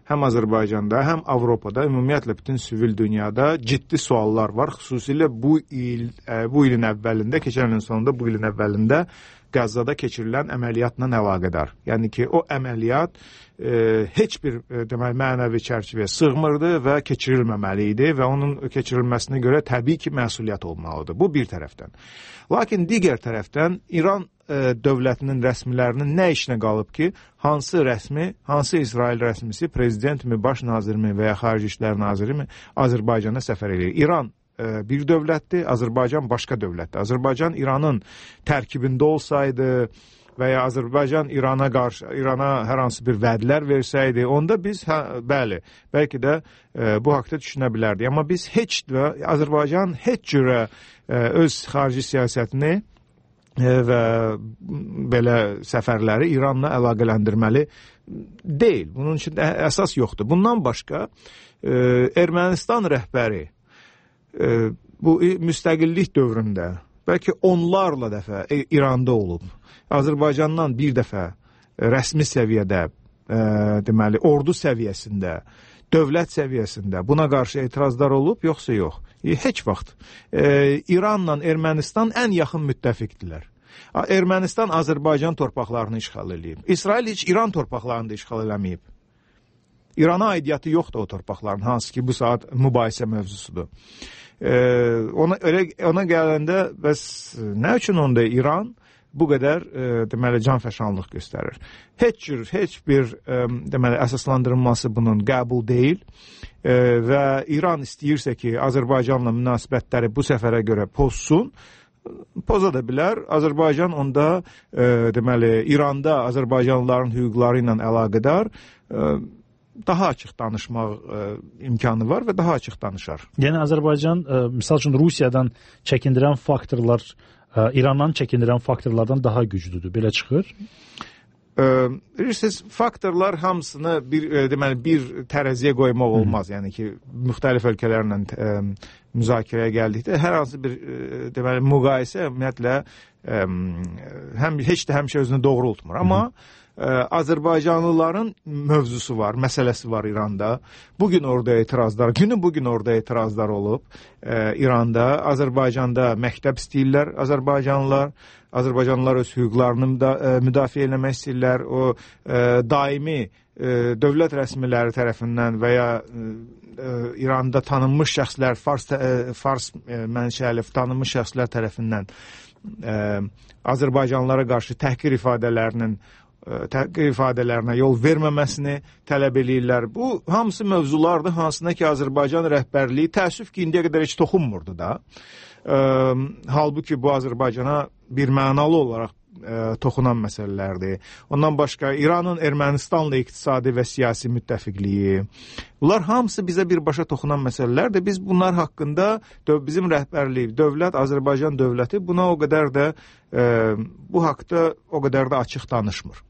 həm Azərbaycanda, həm Avropada, ümumiyyətlə bütün sivil dünyada ciddi suallar var. Xüsusilə bu il, bu ilin əvvəlində, keçən ilin sonunda bu ilin əvvəlində Qəzzada keçirilən əməliyyatla əlaqədar. Yəni ki, o əməliyyat e, heç bir e, deməli, mənəvi çərçivəyə sığmırdı və keçirilməməli idi və onun keçirilməsinə görə təbii ki, məsuliyyət olmalıdır. Bu bir tərəfdən. Lakin digər tərəfdən İran e, dövlətinin rəsmilərinin nə işinə qalıb ki, hansı rəsmi, hansı İsrail rəsmisi, prezidentmi, baş nazirimi və ya xarici işlər nazirimi Azərbaycana səfər edir. İran bir dövlətdir, Azərbaycan başqa dövlətdir. Azərbaycan İranın tərkibində olsaydı və ya Azərbaycan İrana qarşı İrana hər hansı bir vədlər versəydi, onda biz hə, bəli, bəlkə də e, bu haqqda düşünə bilərdik. Amma biz heç də Azərbaycan heç cürə e, öz xarici siyasətini e, və belə səfərləri İranla əlaqələndirməli deyil. Bunun üçün əsas yoxdur. Bundan başqa e, Ermənistan rəhbəri bu müstəqillik dövründə bəlkə onlarla dəfə İranda olub. Azərbaycandan bir dəfə rəsmi səviyyədə, e, deməli, ordu səviyyəsində, dövlət səviyyəsində buna qarşı etirazlar olub, yoxsa yox? E, heç vaxt. E, İranla Ermənistan ən yaxın müttəfiqdilər. Ermənistan Azərbaycan torpaqlarını işğal edib. İsrail heç İran torpaqlarını da işğal eləməyib. İrana aidiyyatı yoxdur o torpaqların, hansı ki bu saat mübahisə mövzusudur. Ee, ona, öyle, ona gələndə bəs nə üçün onda İran bu qədər e, deməli canfəşanlıq göstərir? Heç cür, heç bir e, deməli əsaslandırılması bunun qəbul deyil e, və İran istəyirsə ki, Azərbaycanla münasibətləri bu səfərə görə pozsun, poza da bilər. Azərbaycan onda e, deməli İranda Azərbaycanlıların hüquqları ilə əlaqədar e, daha açıq danışmaq e, imkanı var və daha açıq danışar. Yəni Azərbaycan e, misal üçün Rusiyadan çəkindirən faktorlar e, İrandan çəkindirən faktorlardan daha güclüdür. Belə çıxır. E, bilirsiniz, faktorlar hamısını bir e, deməli bir tərəziyə qoymaq olmaz. Hı. Yəni ki, müxtəlif ölkələrlə e, müzakirəyə gəldikdə hər hansı bir e, deməli müqayisə ümumiyyətlə e, həm heç də həmişə özünü doğrultmur. Amma Hı. Azərbaycanlıların mövzusu var, məsələsi var İranda. Bugün orada etirazlar, günü bugün orada etirazlar olub e, İranda. Azərbaycanda məktəb istəyirlər Azərbaycanlılar. Azərbaycanlılar öz hüquqlarını müda e, müdafiə eləmək istəyirlər. O e, daimi e, dövlət rəsmiləri tərəfindən və ya e, İranda tanınmış şəxslər, Fars, e, Fars e, mənşəli tanınmış şəxslər tərəfindən e, Azərbaycanlılara qarşı təhqir ifadələrinin təhqir ifadələrinə yol verməməsini tələb eləyirlər. Bu hamısı mövzulardır, hansına ki Azərbaycan rəhbərliyi təəssüf ki indiyə qədər heç toxunmurdu da. E, halbuki bu Azərbaycana bir mənalı olaraq e, toxunan məsələlərdir. Ondan başqa İranın Ermənistanla iqtisadi və siyasi müttəfiqliyi. Bunlar hamısı bizə birbaşa toxunan məsələlərdir. Biz bunlar haqqında bizim rəhbərlik, dövlət, Azərbaycan dövləti buna o qədər də e, bu haqda o qədər də açıq danışmır.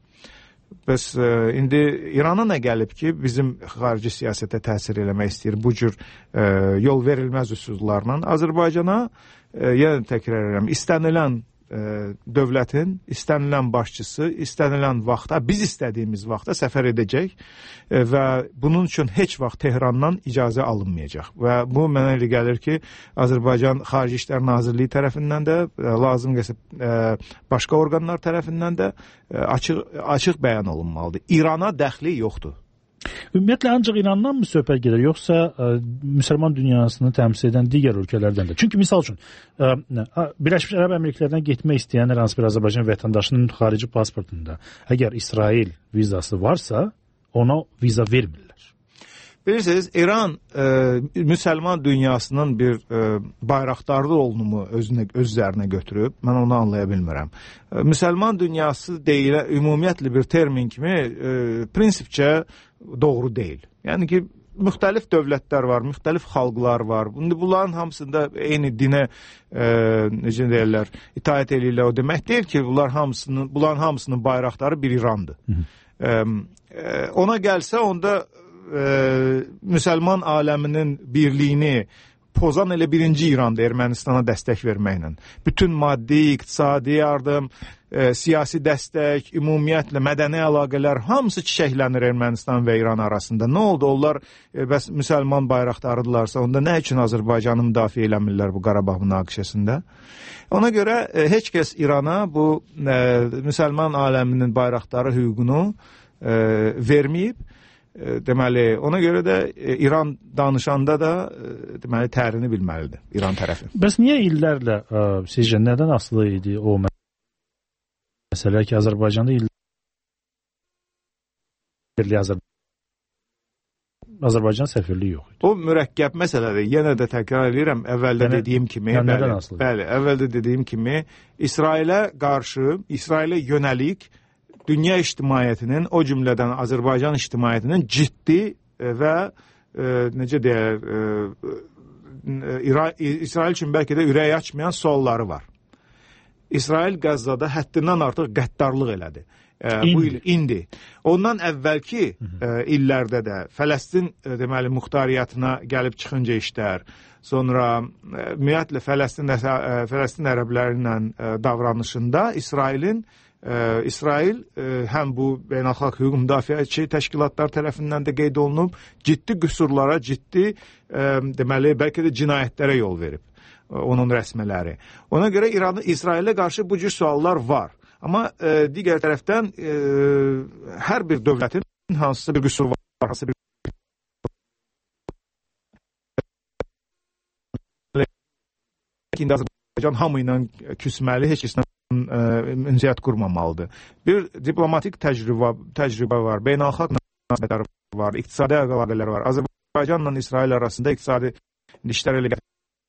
Bəs e, indi İrana nə gəlib ki, bizim xarici siyasətə təsir eləmək istəyir bu cür e, yol verilməz üsullarla Azərbaycana, e, yenə təkrar edirəm, istənilən e, dövlətin, istənilən başçısı, istənilən vaxta, biz istədiyimiz vaxta səfər edəcək e, və bunun üçün heç vaxt Tehrandan icazə alınmayacaq. Və bu mənə elə gəlir ki, Azərbaycan Xarici İşlər Nazirliyi tərəfindən də, e, lazım gəlsə e, başqa orqanlar tərəfindən də e, açıq, açıq bəyan olunmalıdır. İrana dəxli yoxdur. Ümumiyyətlə ancaq İrandan mı söhbət gedir, yoxsa ə, müsəlman dünyasını təmsil edən digər ölkələrdən də? Çünki misal üçün ə, Birləşmiş Ərəb Əmirliklərindən getmək istəyən hər hansı bir Azərbaycan vətəndaşının xarici pasportunda əgər İsrail vizası varsa, ona viza vermirlər. Bilirsiniz, İran e, müsəlman dünyasının bir e, bayraqdarlı olunumu özünə, öz üzərinə götürüb, mən onu anlaya bilmirəm. E, müsəlman dünyası deyilə, ümumiyyətli bir termin kimi e, prinsipcə doğru deyil. Yəni ki, müxtəlif dövlətlər var, müxtəlif xalqlar var. Bunların hamısında eyni dinə e, necə deyirlər, itaət eləyirlər. O demək deyil ki, bunlar hamısının, bunların hamısının bayraqları bir İrandır. E, e, ona gəlsə, onda e, müsəlman aləminin birliyini pozan elə birinci İrandır Ermənistana dəstək verməklə. Bütün maddi, iqtisadi yardım, e, siyasi dəstək, ümumiyyətlə mədəni əlaqələr hamısı çiçəklənir Ermənistan və İran arasında. Nə oldu? Onlar e, bəs müsəlman bayraqdarıdırlarsa, onda nə üçün Azərbaycanı müdafiə eləmirlər bu Qarabağ münaqişəsində? Ona görə e, heç kəs İrana bu e, müsəlman aləminin bayraqdarı hüququnu e, verməyib. E, deməli, ona görə də e, İran danışanda da e, deməli tərini bilməlidir İran tərəfi. Bəs niyə illərlə ə, sizcə nədən asılı idi o məsələ ki, Azərbaycanda illərlə Azərbaycan Azərbaycan səfirliyi yox idi? O mürəkkəb məsələdir. Yenə də təkrar edirəm, əvvəldə yəni, dediyim kimi, yəni bəli, bəli, əvvəldə dediyim kimi, İsrailə qarşı, Israilə yönəlik dünya ictimaiyyətinin, o cümlədən Azərbaycan ictimaiyyətinin ciddi və e, necə deyək, e, İsrail üçün bəlkə də ürək açmayan sualları var. İsrail Qəzzada həddindən artıq qəddarlıq elədi. E, bu il indi. Ondan əvvəlki e, illərdə də Fələstin e, deməli muxtariyyatına gəlib çıxınca işlər, sonra e, ümumiyyətlə Fələstin, e, Fələstin ərəblərlə e, davranışında İsrailin e, İsrail e, həm bu beynəlxalq hüquq müdafiəçi təşkilatlar tərəfindən də qeyd olunub, ciddi qüsurlara, ciddi e, deməli bəlkə də cinayətlərə yol verib e, onun rəsmiləri. Ona görə İran, İsrailə qarşı bu cür suallar var. Amma e, digər tərəfdən e, hər bir dövlətin hansısa bir qüsuru var, hansısa bir indi Azərbaycan hamı ilə küsməli, heç kəslə ünsiyyət qurmamalıdır. Bir diplomatik təcrübə, təcrübə var, beynəlxalq münasibətlər var, iqtisadi əlaqələr var. Azərbaycanla İsrail arasında iqtisadi ilişkilər elə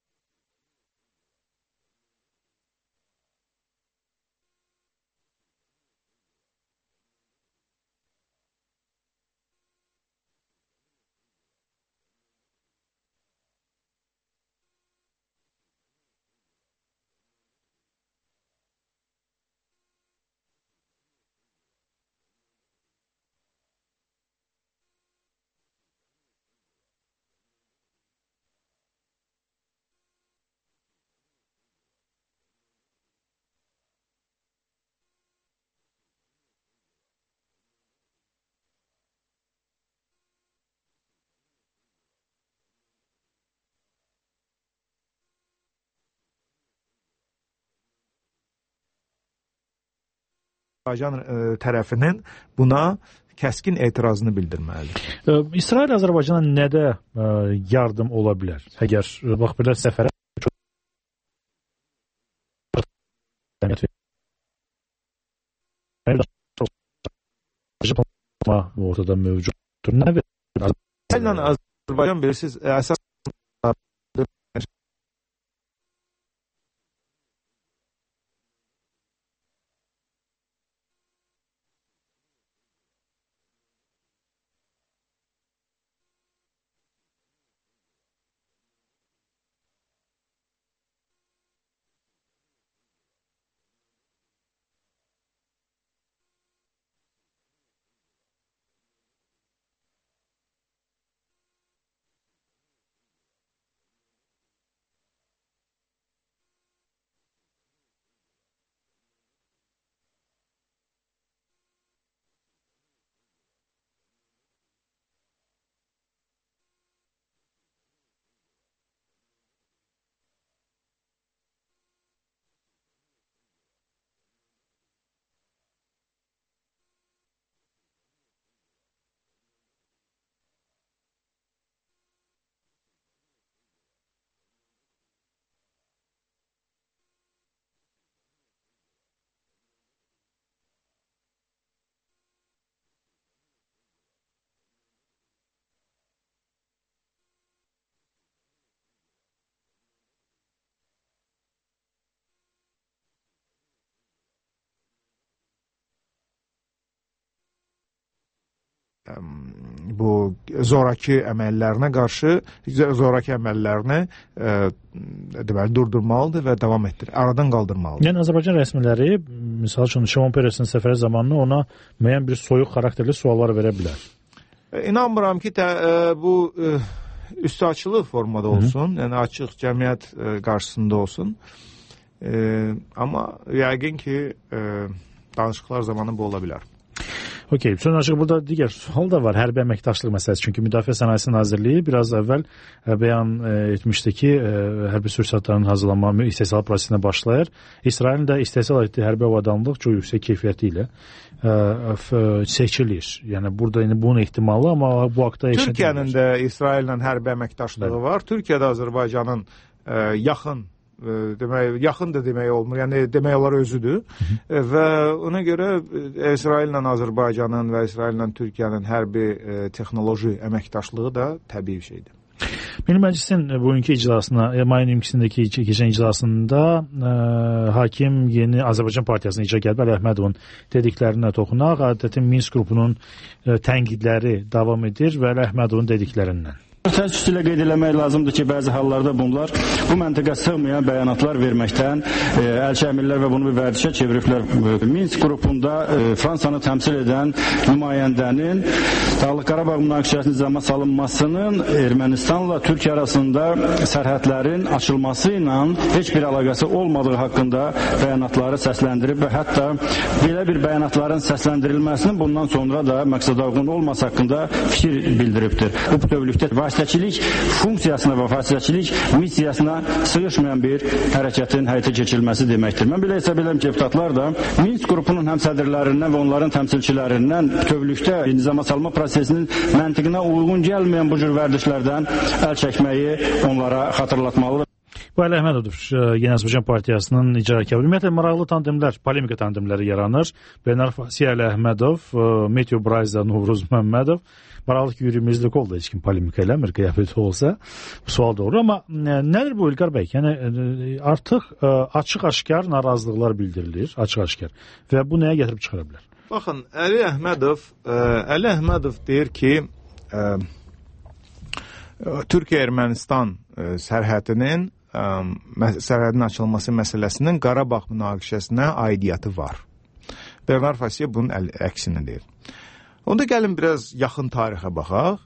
Azərbaycan tərəfinin buna kəskin etirazını bildirməlidir. İsrail Azərbaycana nədə yardım ola bilər? Əgər bax belə səfərə ortada mövcuddur. Nə verir? Azərbaycan bilirsiniz, əsas bu zoraki əməllərinə qarşı zoraki əməllərini e, deməli durdurmalıdır və davam etdirir, aradan qaldırmalıdır. Yəni Azərbaycan rəsmiləri misal üçün Şimon Peresin səfəri zamanı ona müəyyən bir soyuq xarakterli suallar verə bilər. E, inanmıram ki, tə, e, bu e, üstəçılıq formada olsun, Hı-hı. yəni açıq cəmiyyət e, qarşısında olsun. E, amma yəqin ki, e, danışıqlar zamanı bu ola bilər. Okey, son açıq burada digər sual da var, hərbi əməkdaşlıq məsələsi. Çünki Müdafiə Sənayesi Nazirliyi biraz əvvəl bəyan etmişdi ki, hərbi sursatların hazırlanma, istehsal prosesinə başlayır. İsrailin də istehsal etdiyi hərbi avadanlıq çox yüksək keyfiyyəti ilə seçilir. Yəni burada indi bunun ehtimalı, amma bu haqda Türkiyənin də İsraillə hərbi əməkdaşlığı Bəli. var. Türkiyə də Azərbaycanın ə, yaxın demək, yaxın da demək olmur, yəni demək olar özüdür. Hı-hı. Və ona görə İsraillə Azərbaycanın və İsraillə Türkiyənin hərbi e, texnoloji əməkdaşlığı da təbii bir şeydir. Milli Məclisin bugünkü iclasına, mayın iyirmi ikisindəki keçən iclasında e, hakim yeni Azərbaycan Partiyasının icra qəlbi Əli Əhmədovun dediklərinə toxunaq, adətin Minsk qrupunun e, tənqidləri davam edir və Əli Əhmədovun dediklərindən. Təəssüflə qeyd eləmək lazımdır ki, bəzi hallarda bunlar bu məntiqə sığmayan bəyanatlar verməkdən e, əl çəmirlər və bunu bir vərdişə çeviriblər. Minsk qrupunda e, Fransanı təmsil edən nümayəndənin Dağlıq Qarabağ münaqişəsinin nizama salınmasının Ermənistanla Türkiyə arasında sərhədlərin açılması ilə heç bir əlaqəsi olmadığı haqqında bəyanatları səsləndirib və hətta belə bir bəyanatların səsləndirilməsinin bundan sonra da məqsədəuyğun olması haqqında fikir bildiribdir. Bu bütövlükdə vasitəçilik funksiyasına və vasitəçilik missiyasına sığışmayan bir hərəkətin həyata keçirilməsi deməkdir. Mən belə hesab edirəm ki, deputatlar da Minsk qrupunun həmsədrlərindən və onların təmsilçilərindən bütövlükdə nizama salma prosesinin məntiqinə uyğun gəlməyən bu cür vərdişlərdən əl çəkməyi onlara xatırlatmalıdır. Bu Əli Əhmədovdur, Yeni Azərbaycan Partiyasının icra kəbi. Ümumiyyətlə, maraqlı tandemlər, polemika tandemləri yaranır. Benar Fasiyə Əli Əhmədov, Meteo Brazda Novruz Məmmədov. Maraqlı ki, yürümüzlük oldu, heç kim polemika eləmir, qiyafəti olsa. Bu sual doğru, amma nədir bu İlqar bəy? Yəni, artıq açıq-aşkar narazılıqlar bildirilir, açıq-aşkar. Və bu nəyə gətirib çıxara bilər? Baxın, Əli Əhmədov, Əli Əhmədov deyir ki, Türkiyə-Ermənistan sərhədinin sərhədin açılması məsələsinin Qarabağ münaqişəsinə aidiyyatı var. Benar Fasiyə bunun əksini deyir. Onda gəlin biraz yaxın tarixə baxaq.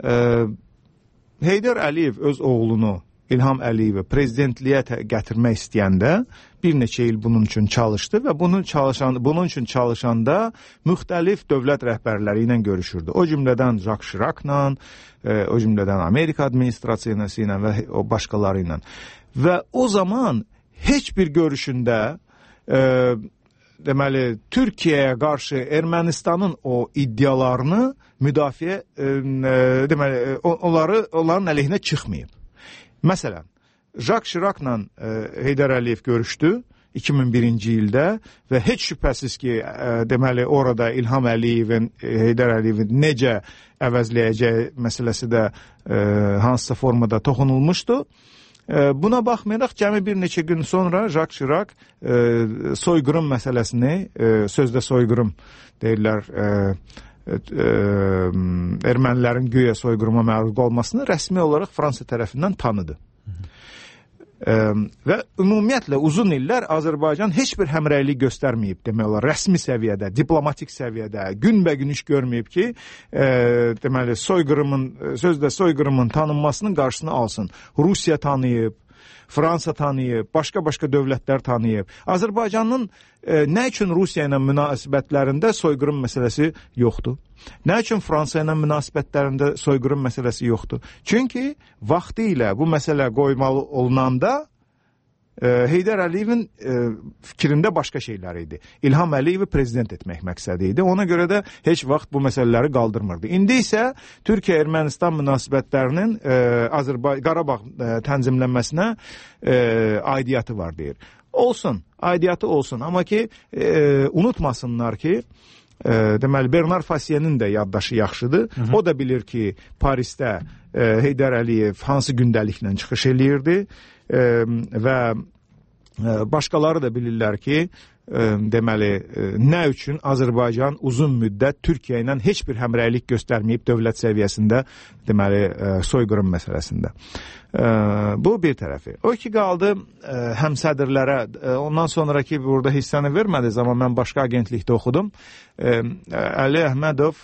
Heydər Əliyev öz oğlunu İlham Əliyevi prezidentliyə gətirmək istəyəndə bir neçə il bunun üçün çalışdı və bunun, çalışan, bunun üçün çalışanda müxtəlif dövlət rəhbərləri ilə görüşürdü. O cümlədən Jacques Chirac'la, o cümlədən Amerika administrasiyası ilə və o başqaları ilə. Və o zaman heç bir görüşündə e, deməli, Türkiyəyə qarşı Ermənistanın o iddialarını müdafiə e, deməli, onları, onların əleyhinə çıxmayıb. Məsələn, Jacques Chirac'la e, Heydər Əliyev görüşdü iki min birinci ildə və heç şübhəsiz ki, e, deməli, orada İlham Əliyevin, e, Heydər Əliyevin necə əvəzləyəcəyi məsələsi də e, hansısa formada toxunulmuşdu. E, buna baxmayaraq, cəmi bir neçə gün sonra Jacques Chirac e, soyqırım məsələsini, e, sözdə soyqırım deyirlər, e, e, ermənilərin güya soyqırıma məruz olmasını rəsmi olaraq Fransa tərəfindən tanıdı. Ə, və ümumiyyətlə uzun illər Azərbaycan heç bir həmrəylik göstərməyib demək olar, rəsmi səviyyədə, diplomatik səviyyədə, günbəgün iş görməyib ki, ə, deməli, soyqırımın, sözdə soyqırımın tanınmasının qarşısını alsın. Rusiya tanıyıb, Fransa tanıyıb, başqa-başqa dövlətlər tanıyıb. Azərbaycanın e, nə üçün Rusiya ilə münasibətlərində soyqırım məsələsi yoxdur? Nə üçün Fransa ilə münasibətlərində soyqırım məsələsi yoxdur? Çünki vaxtı ilə bu məsələ qoymalı olunanda e, Heydər Əliyevin e, fikrində başqa şeylər idi. İlham Əliyevi prezident etmək məqsədi idi. Ona görə də heç vaxt bu məsələləri qaldırmırdı. İndi isə Türkiyə-Ermənistan münasibətlərinin e, Azərbaycan Qarabağ e, tənzimlənməsinə e, aidiyyatı var deyir. Olsun, aidiyyatı olsun. Amma ki, e, unutmasınlar ki, e, deməli, Benar Fasiyənin də yaddaşı yaxşıdır. Hı -hı. O da bilir ki, Parisdə e, Heydər Əliyev hansı gündəliklə çıxış eləyirdi. E, və e, başqaları da bilirlər ki, deməli, nə üçün Azərbaycan uzun müddət Türkiyə ilə heç bir həmrəylik göstərməyib dövlət səviyyəsində, deməli, soyqırım məsələsində. Bu bir tərəfi. O ki, qaldı həmsədrlərə, ondan sonraki burada hissəni vermədiz, amma mən başqa agentlikdə oxudum. Əli Əhmədov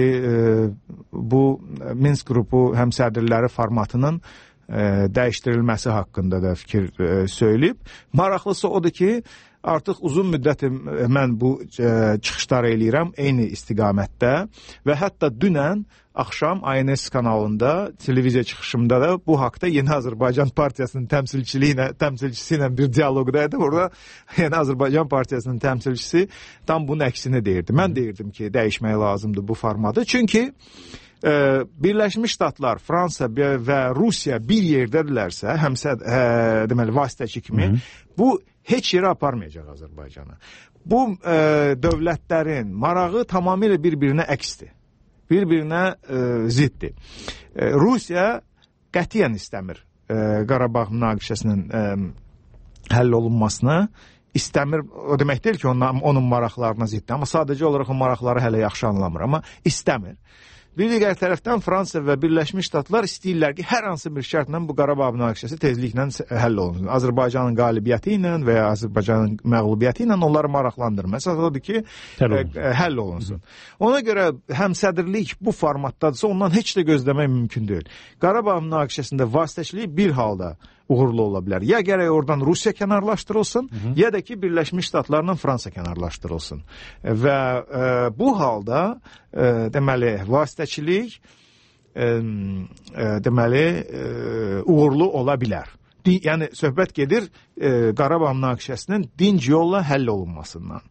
bu Minsk qrupu həmsədrləri formatının dəyişdirilməsi haqqında da fikir söyləyib. Maraqlısı odur ki, artıq uzun müddət mən bu çıxışları eləyirəm eyni istiqamətdə və hətta dünən axşam I N S kanalında, televiziya çıxışımda da bu haqda Yeni Azərbaycan Partiyasının təmsilçiliyi ilə, təmsilçisi ilə bir dialoqdaydı. Orada Yeni Azərbaycan Partiyasının təmsilçisi tam bunun əksini deyirdi. Mən deyirdim ki, dəyişmək lazımdır bu formatı. Çünki e, Birləşmiş Ştatlar, Fransa və Rusiya bir yerdədirlərsə, həmsə e, deməli vasitəçi kimi, Hı -hı. bu heç yerə aparmayacaq Azərbaycanı. Bu e, dövlətlərin marağı tamamilə bir-birinə əksdir. Bir-birinə e, ziddir. E, Rusiya qətiyyən istəmir e, Qarabağ münaqişəsinin e, həll olunmasını. İstəmir, o demək deyil ki, onun, onun maraqlarına ziddir. Amma sadəcə olaraq o maraqları hələ yaxşı anlamır. Amma istəmir. Bir digər tərəfdən Fransa və Birləşmiş Ştatlar istəyirlər ki, hər hansı bir şərtlə bu Qarabağ münaqişəsi tezliklə həll olunsun. Azərbaycanın qalibiyyəti ilə və ya Azərbaycanın məğlubiyyəti ilə onları maraqlandırmır. Əsas odur ki, ə, həll olunsun. Ona görə həmsədrlik bu formatdadırsa ondan heç də gözləmək mümkün deyil. Qarabağ münaqişəsində vasitəçilik bir halda uğurlu ola bilər. Ya gərək oradan Rusiya kənarlaşdırılsın, hı -hı. ya da ki Birləşmiş Ştatlarla Fransa kənarlaşdırılsın. Və e, bu halda e, deməli vasitəçilik e, e, deməli e, uğurlu ola bilər. Di, yəni söhbət gedir e, Qarabağ münaqişəsinin dinc yolla həll olunmasından.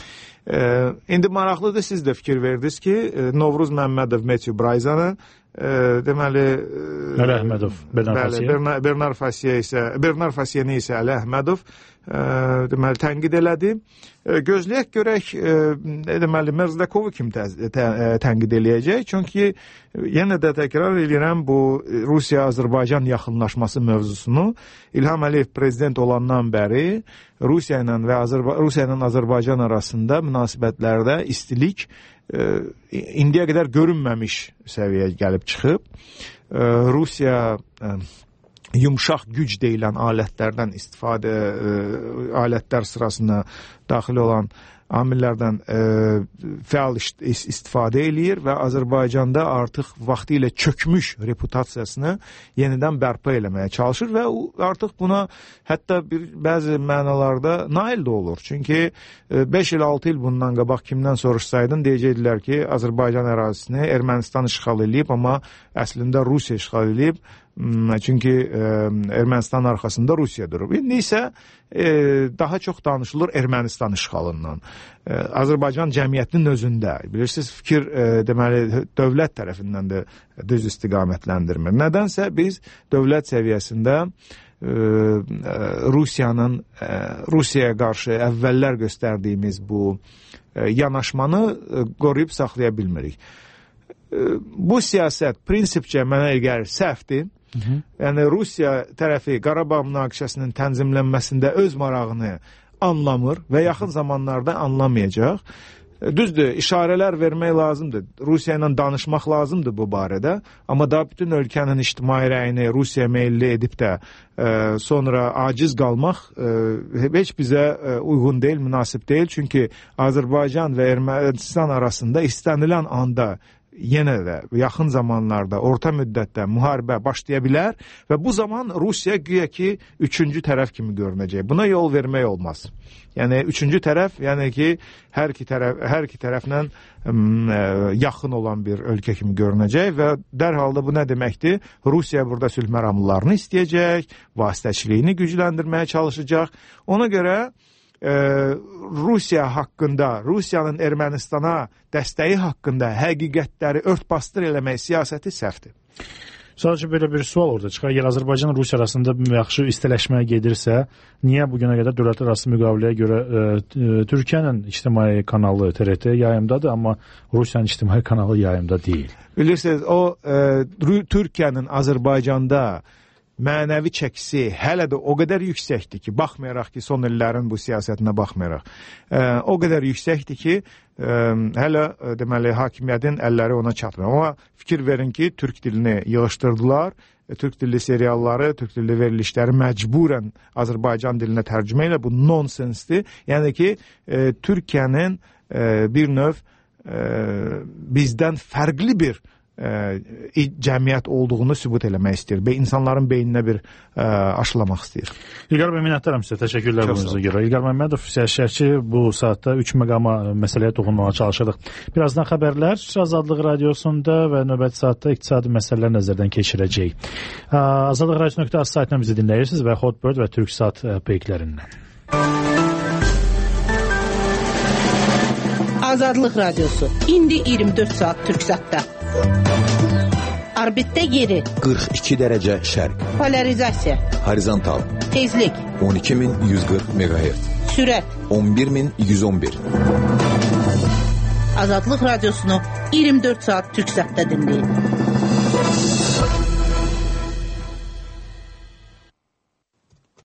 E, indi maraqlıdır, siz də fikir verdiniz ki, e, Novruz Məmmədov, Matthew Bryzanı E, deməli Əli Əhmədov, Bernard Fasiyə. Bernard Fasiyə isə Bernard Fasiyəni isə Əli Əhmədov e, deməli tənqid elədi. E, gözləyək görək e, deməli Merzdakovu kim tə, tə, tənqid eləyəcək? Çünki yenə də təkrar edirəm bu Rusiya-Azərbaycan yaxınlaşması mövzusunu İlham Əliyev prezident olandan bəri Rusiya ilə və Azərba Rusiya ilə Azərbaycan arasında münasibətlərdə istilik indiyə qədər görünməmiş səviyyəyə gəlib çıxıb. Rusiya yumşaq güc deyilən alətlərdən istifadə, alətlər sırasına daxil olan amillərdən e, fəal istifadə eləyir və Azərbaycanda artıq vaxtı ilə çökmüş reputasiyasını yenidən bərpa eləməyə çalışır və artıq buna hətta bir bəzi mənalarda nail də olur. Çünki beş il altı il bundan qabaq kimdən soruşsaydın deyəcəkdilər ki, Azərbaycan ərazisini Ermənistan işğal eləyib, amma əslində Rusiya işğal eləyib. Çünki e, Ermənistan arxasında Rusiya durub. İndi isə e, daha çox danışılır Ermənistan işğalından. E, Azərbaycan cəmiyyətinin özündə. Bilirsiniz, fikir e, deməli dövlət tərəfindən də düz istiqamətləndirmir. Nədənsə biz dövlət səviyyəsində e, Rusiyanın e, Rusiyaya qarşı əvvəllər göstərdiyimiz bu e, yanaşmanı e, qoruyub saxlaya bilmirik. E, bu siyasət prinsipcə mənə gəlir səhvdir. Hı -hı. Yəni Rusiya tərəfi Qarabağ münaqişəsinin tənzimlənməsində öz marağını anlamır və yaxın zamanlarda anlamayacaq. Düzdür, işarələr vermək lazımdır. Rusiya ilə danışmaq lazımdır bu barədə. Amma da bütün ölkənin ictimai rəyini Rusiya meyilli edib də e, sonra aciz qalmaq e, heç bizə e, uyğun deyil, münasib deyil. Çünki Azərbaycan və Ermənistan arasında istənilən anda yenə də yaxın zamanlarda, orta müddətdə müharibə başlaya bilər və bu zaman Rusiya güya ki, üçüncü tərəf kimi görünəcək. Buna yol vermək olmaz. Yəni, üçüncü tərəf, yəni ki, hər iki tərəf, hər iki tərəflə ə, yaxın olan bir ölkə kimi görünəcək və dərhalda bu nə deməkdir? Rusiya burada sülh məramlılarını istəyəcək, vasitəçiliyini gücləndirməyə çalışacaq. Ona görə Ee, Rusiya haqqında, Rusiyanın Ermənistana dəstəyi haqqında həqiqətləri ört-bastır eləmək siyasəti səhvdir. Sadəcə belə bir sual orada çıxar. Əgər Azərbaycan və Rusiya arasında yaxşı istiləşməyə gedirsə, niyə bu günə qədər dövlətlər arası müqaviləyə görə e, e, Türkiyənin ictimai kanalı T R T yayımdadır, amma Rusiyanın ictimai kanalı yayımda deyil? Bilirsiniz, o e, Türkiyənin Azərbaycanda mənəvi çəkisi hələ də o qədər yüksəkdir ki, baxmayaraq ki, son illərin bu siyasətinə baxmayaraq, o qədər yüksəkdir ki, hələ deməli hakimiyyətin əlləri ona çatmır. Amma fikir verin ki, türk dilini yığışdırdılar. Türk dilli serialları, türk dilli verilişləri məcburən Azərbaycan dilinə tərcümə ilə bu nonsensdir. Yəni ki, e, Türkiyənin e, bir növ e, bizdən fərqli bir e, cəmiyyət olduğunu sübut eləmək istəyir. Be, insanların beyninə bir e, aşılamaq istəyir. İlqar bəy, minnətdaram sizə. Təşəkkürlər bununuzə görə. İlqar Məmmədov, siyasətçi, bu saatda üç məqama məsələyə toxunmağa çalışırıq. Birazdan xəbərlər Azadlıq Radiosunda və növbəti saatda iqtisadi məsələlər nəzərdən keçirəcək. Azadlıq Radiosu nöqtə az saytından bizi dinləyirsiniz və Hotbird və Türksat peyklərindən. Azadlıq Radiosu indi iyirmi dörd saat Türksatda. Orbitdə yeri qırx iki dərəcə şərq. Polarizasiya Horizontal tezlik on iki min yüz qırx meqahertz. Sürət on bir min yüz on bir. Azadlıq Radiosunu iyirmi dörd saat Türksatda dinləyin.